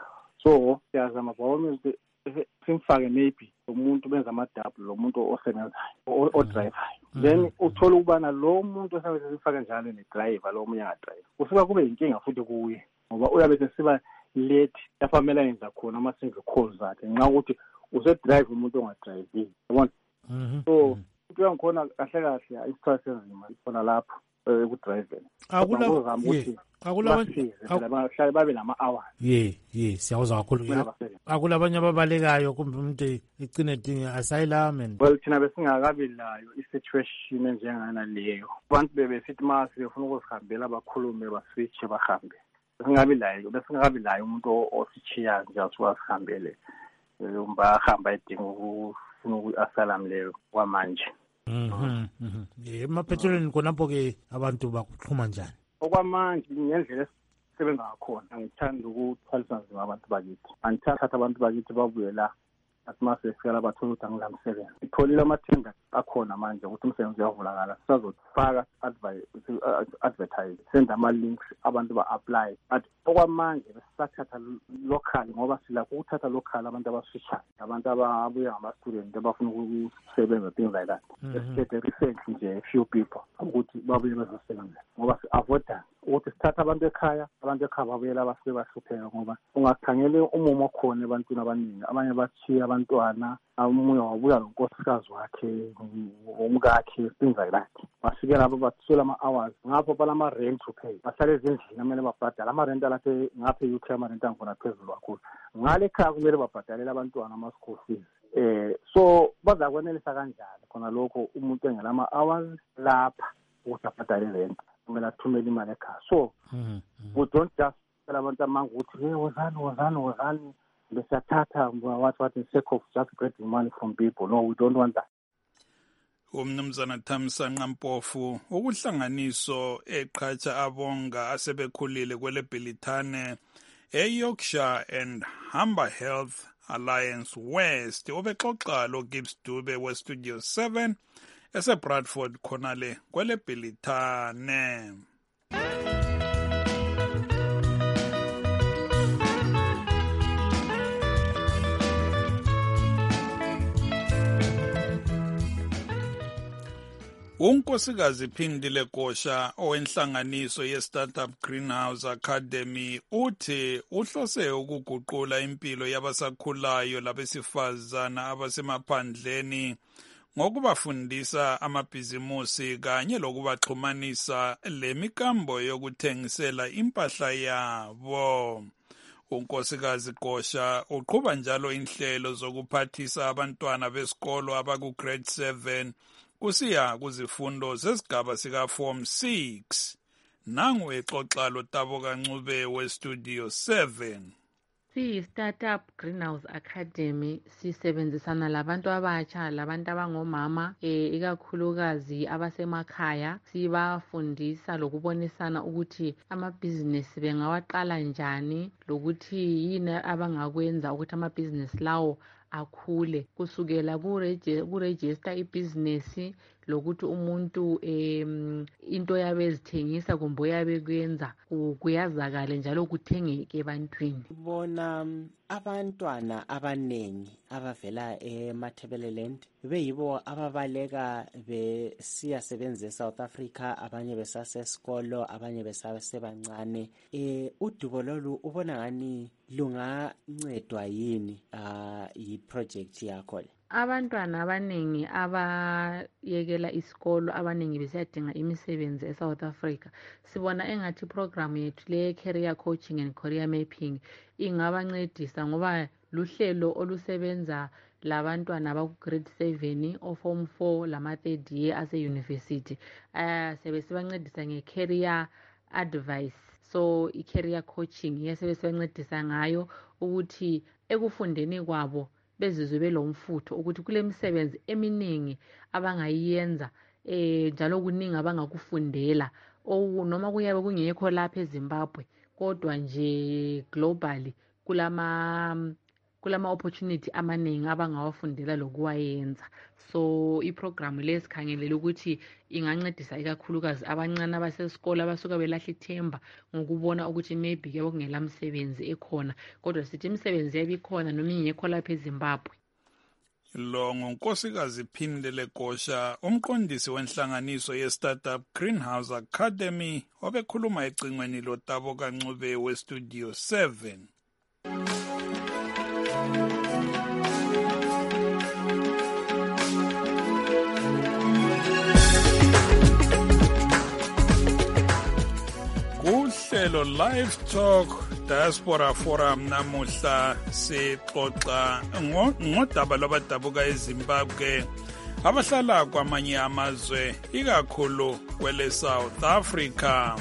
So siyazama by all means simfake maybe umuntu benza amadouble lo muntu osebenzayo o driver, then uthola ukubana lo muntu osebenza sifaka njalo ne driver lo munye nga driver usuka kube inkinga futhi kuye, ngoba uyabe sesiba late lapha mela yenza khona ama single calls zakhe nxa ukuthi use drive umuntu onga drive, yabona. So into yangikhona kahle kahle isikhathi sezima khona lapho ekudriveni. Akula Bazama ukuthi bahlale babe nama-hours. ye ye siyawuzwa kakhulu. Akulabanye ababalekayo kumbe umuntu icine dinge asylum and well thina besingakabi layo i-situation enjengana leyo. Abantu bebesithi uma sifuna ukuzihambela bakhulume baswitche bahambe. Besingabi layo besingakabi layo umuntu ositshiya nje asiwasihambele. Umbahamba edinga ukufuna uku-asylum leyo kwamanje. Mhm mhm ye emaphethelweni khonapho ke abantu bakuxhuma njani? Okwamanje ngendlela esisebenza ngakhona angithanda ukuthwalisa nzima abantu bakithi. Angithatha abantu bakithi babuye la athi mase sifika bathola ukuthi angilamsebenzi. Itholile amathenda akhona manje ukuthi umsebenzi uyavulakala. Sizofaka advertise send ama links abantu ba-apply. But okwamanje besathatha local ngoba sila ukuthatha local abantu abasisha abantu ababuya ngama-student abafuna ukusebenza things like that. Esithethe recently nje a few people ukuthi babuye bezosebenza ngoba si-avoida ukuthi sithatha abantu ekhaya abantu ekhaya babuyela basuke bahlupheka ngoba ungakhangele umumo khona ebantwini abaningi abanye bachiya abantwana omunye wabuya nonkosikazi wakhe umkakhe things like that. Bafike lapho bathola ama-hours ngapho balama-rent to pay bahlale ezindlini amele babhadala ama-rent alaphe ngapha e-U K ama-rent angkhona phezulu kakhulu. Ngale ekhaya kumele babhadalele abantwana ama-school fees. Eh so bazakwenelisa kanjani khona lokho umuntu engela ama-hours lapha ukuthi abhadale rent kumele athumele imali ekhaya. So we don't just tell abantu amanga ukuthi hey wozani wozani wozani besathatha what what in sake of just getting money from people. No, we don't want that. Umnumzana Thamsanqa Mpofu ukuhlanganiso eqhatsha abonga asebekhulile kwele Bhilithane eYorkshire and Humber Health Alliance West obexoxa lo Gibbs Dube we Studio seven ese Bradford khonale kwele Bhilithane. Unkosikazi Phindile Gosha owenhlanganiso ye-Startup Greenhouse Academy uthi uhlose ukuguqula impilo yabasakhulayo labesifazana abasemaphandleni ngokubafundisa amabhizimusi kanye lokubaxhumanisa lemikambo yokuthengisela impahla yabo. Unkosikazi Gosha uqhuba njalo inhlelo zokuphathisa abantwana besikolo abaku-grade seven kusiya kuzifundo zesigaba sika form six. Nangu exoxa lo Taboka Ncube we Studio seven. Siyi-Startup Greenhouse Academy sisebenzisana labantu abatsha labantu abangomama eh ikakhulukazi abasemakhaya sibafundisa lokubonisana ukuthi amabhizinesi bengawaqala njani lokuthi yini abangakwenza ukuthi amabhizinesi lawo akhule kusukela kuregister ibhizinesi lokuthi umuntu em into yabe ezithengisa kumbe uyabe kwenza kuyazakala njalo kuthengeke ebantwini. Bona abantwana abanengi abavela eMatabeleland beyibo ababaleka besiyasebenzisa eSouth Africa abanye besasesikolo abanye besasebancane. Eh udubo lolu ubona ngani lungancedwa yini ah iproject yakho le? Abantwana abaningi abayekela isikolo abaningi besiyadinga imisebenzi eSouth Africa sibona engathi program yethu le career coaching and career mapping ingabancedisa ngoba luhlelo olusebenza labantwana abaku grade seven o form four lama third year ase university eh sebesibancedisa ngecareer advice. So i-career coaching yesebesibancedisa ngayo ukuthi ekufundeni kwabo bezizwe belomfutho ukuthi kule misebenzi eminingi abangayiyenza eh njalo kuningi abangakufundela o noma kuyabe kungekho lapha eZimbabwe kodwa nje globally kulama kulama opportunity amaningi abangawafundela lokuwayenza. So iprogram lesikhangelela ukuthi ingancedisa ikakhulukazi abancane abasesikole abasuka belahla ithemba ngokubona ukuthi maybe ke okungela umsebenzi ekhona kodwa sithi imisebenzi yabikhona noma ingekho lapha eZimbabwe. Lo ngunkosikazi Phindile Gosha umqondisi wenhlanganiso ye-Startup Greenhouse Academy obekhuluma ecingweni lo Taboka Ncube we Studio seven. Live Talk Diaspora Forum namuhla sixoxa ngodaba lwabadabuka eZimbabwe abahlala kwamanye amazwe ikakhulu kwele South Africa.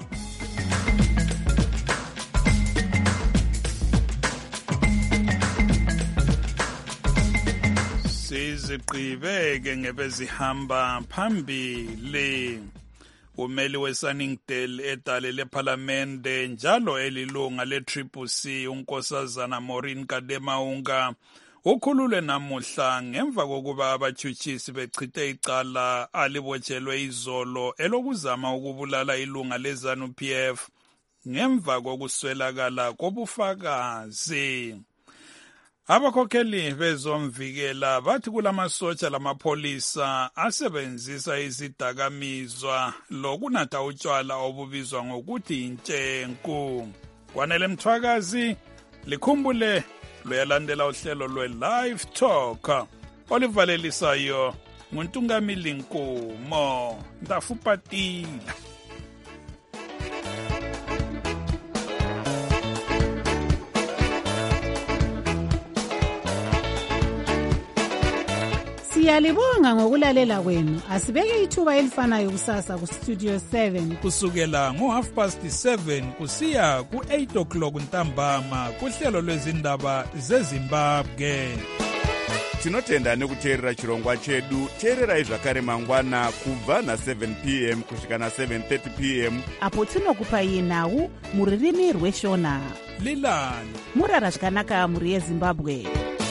Siziqhibeke ngebezihamba phambili. Umeli weSunningdale edale lePhalamende njalo elilunga le-Triple C unkosazana Maureen Kademaunga ukhululwe namuhla ngemva kokuba abatshutshisi bechithe icala alibotshelwe izolo elokuzama ukubulala ilunga leZANU P F ngemva kokuswelakala kobufakazi. Abakhokheli bezomvikela bathi kulamasotsha lamapholisa asebenzisa izidakamizwa lokunatha utshwala obubizwa ngokuthi intshenku. Kwanele Mthwakazi, likhumbule loyalandela uhlelo lwe-Live Talk olivalelisayo nguNtungamili Nkumo Ndafupatila. Siyalibonga ngokulalela kwenu. Asibeke ithuba elifanayo kusasa ku Studio seven kusukela ngo half past seven kusiya ku eight o'clock ntambama kuhlelo lwezindaba zeZimbabwe. Tinotenda nekuteerera chirongwa chedu. Teererai zvakare mangwana kubva na seven p m kusvika na seven thirty p m apo tinokupai nhau muririmi rweshona. Lilani murara zvakanaka muri yeZimbabwe.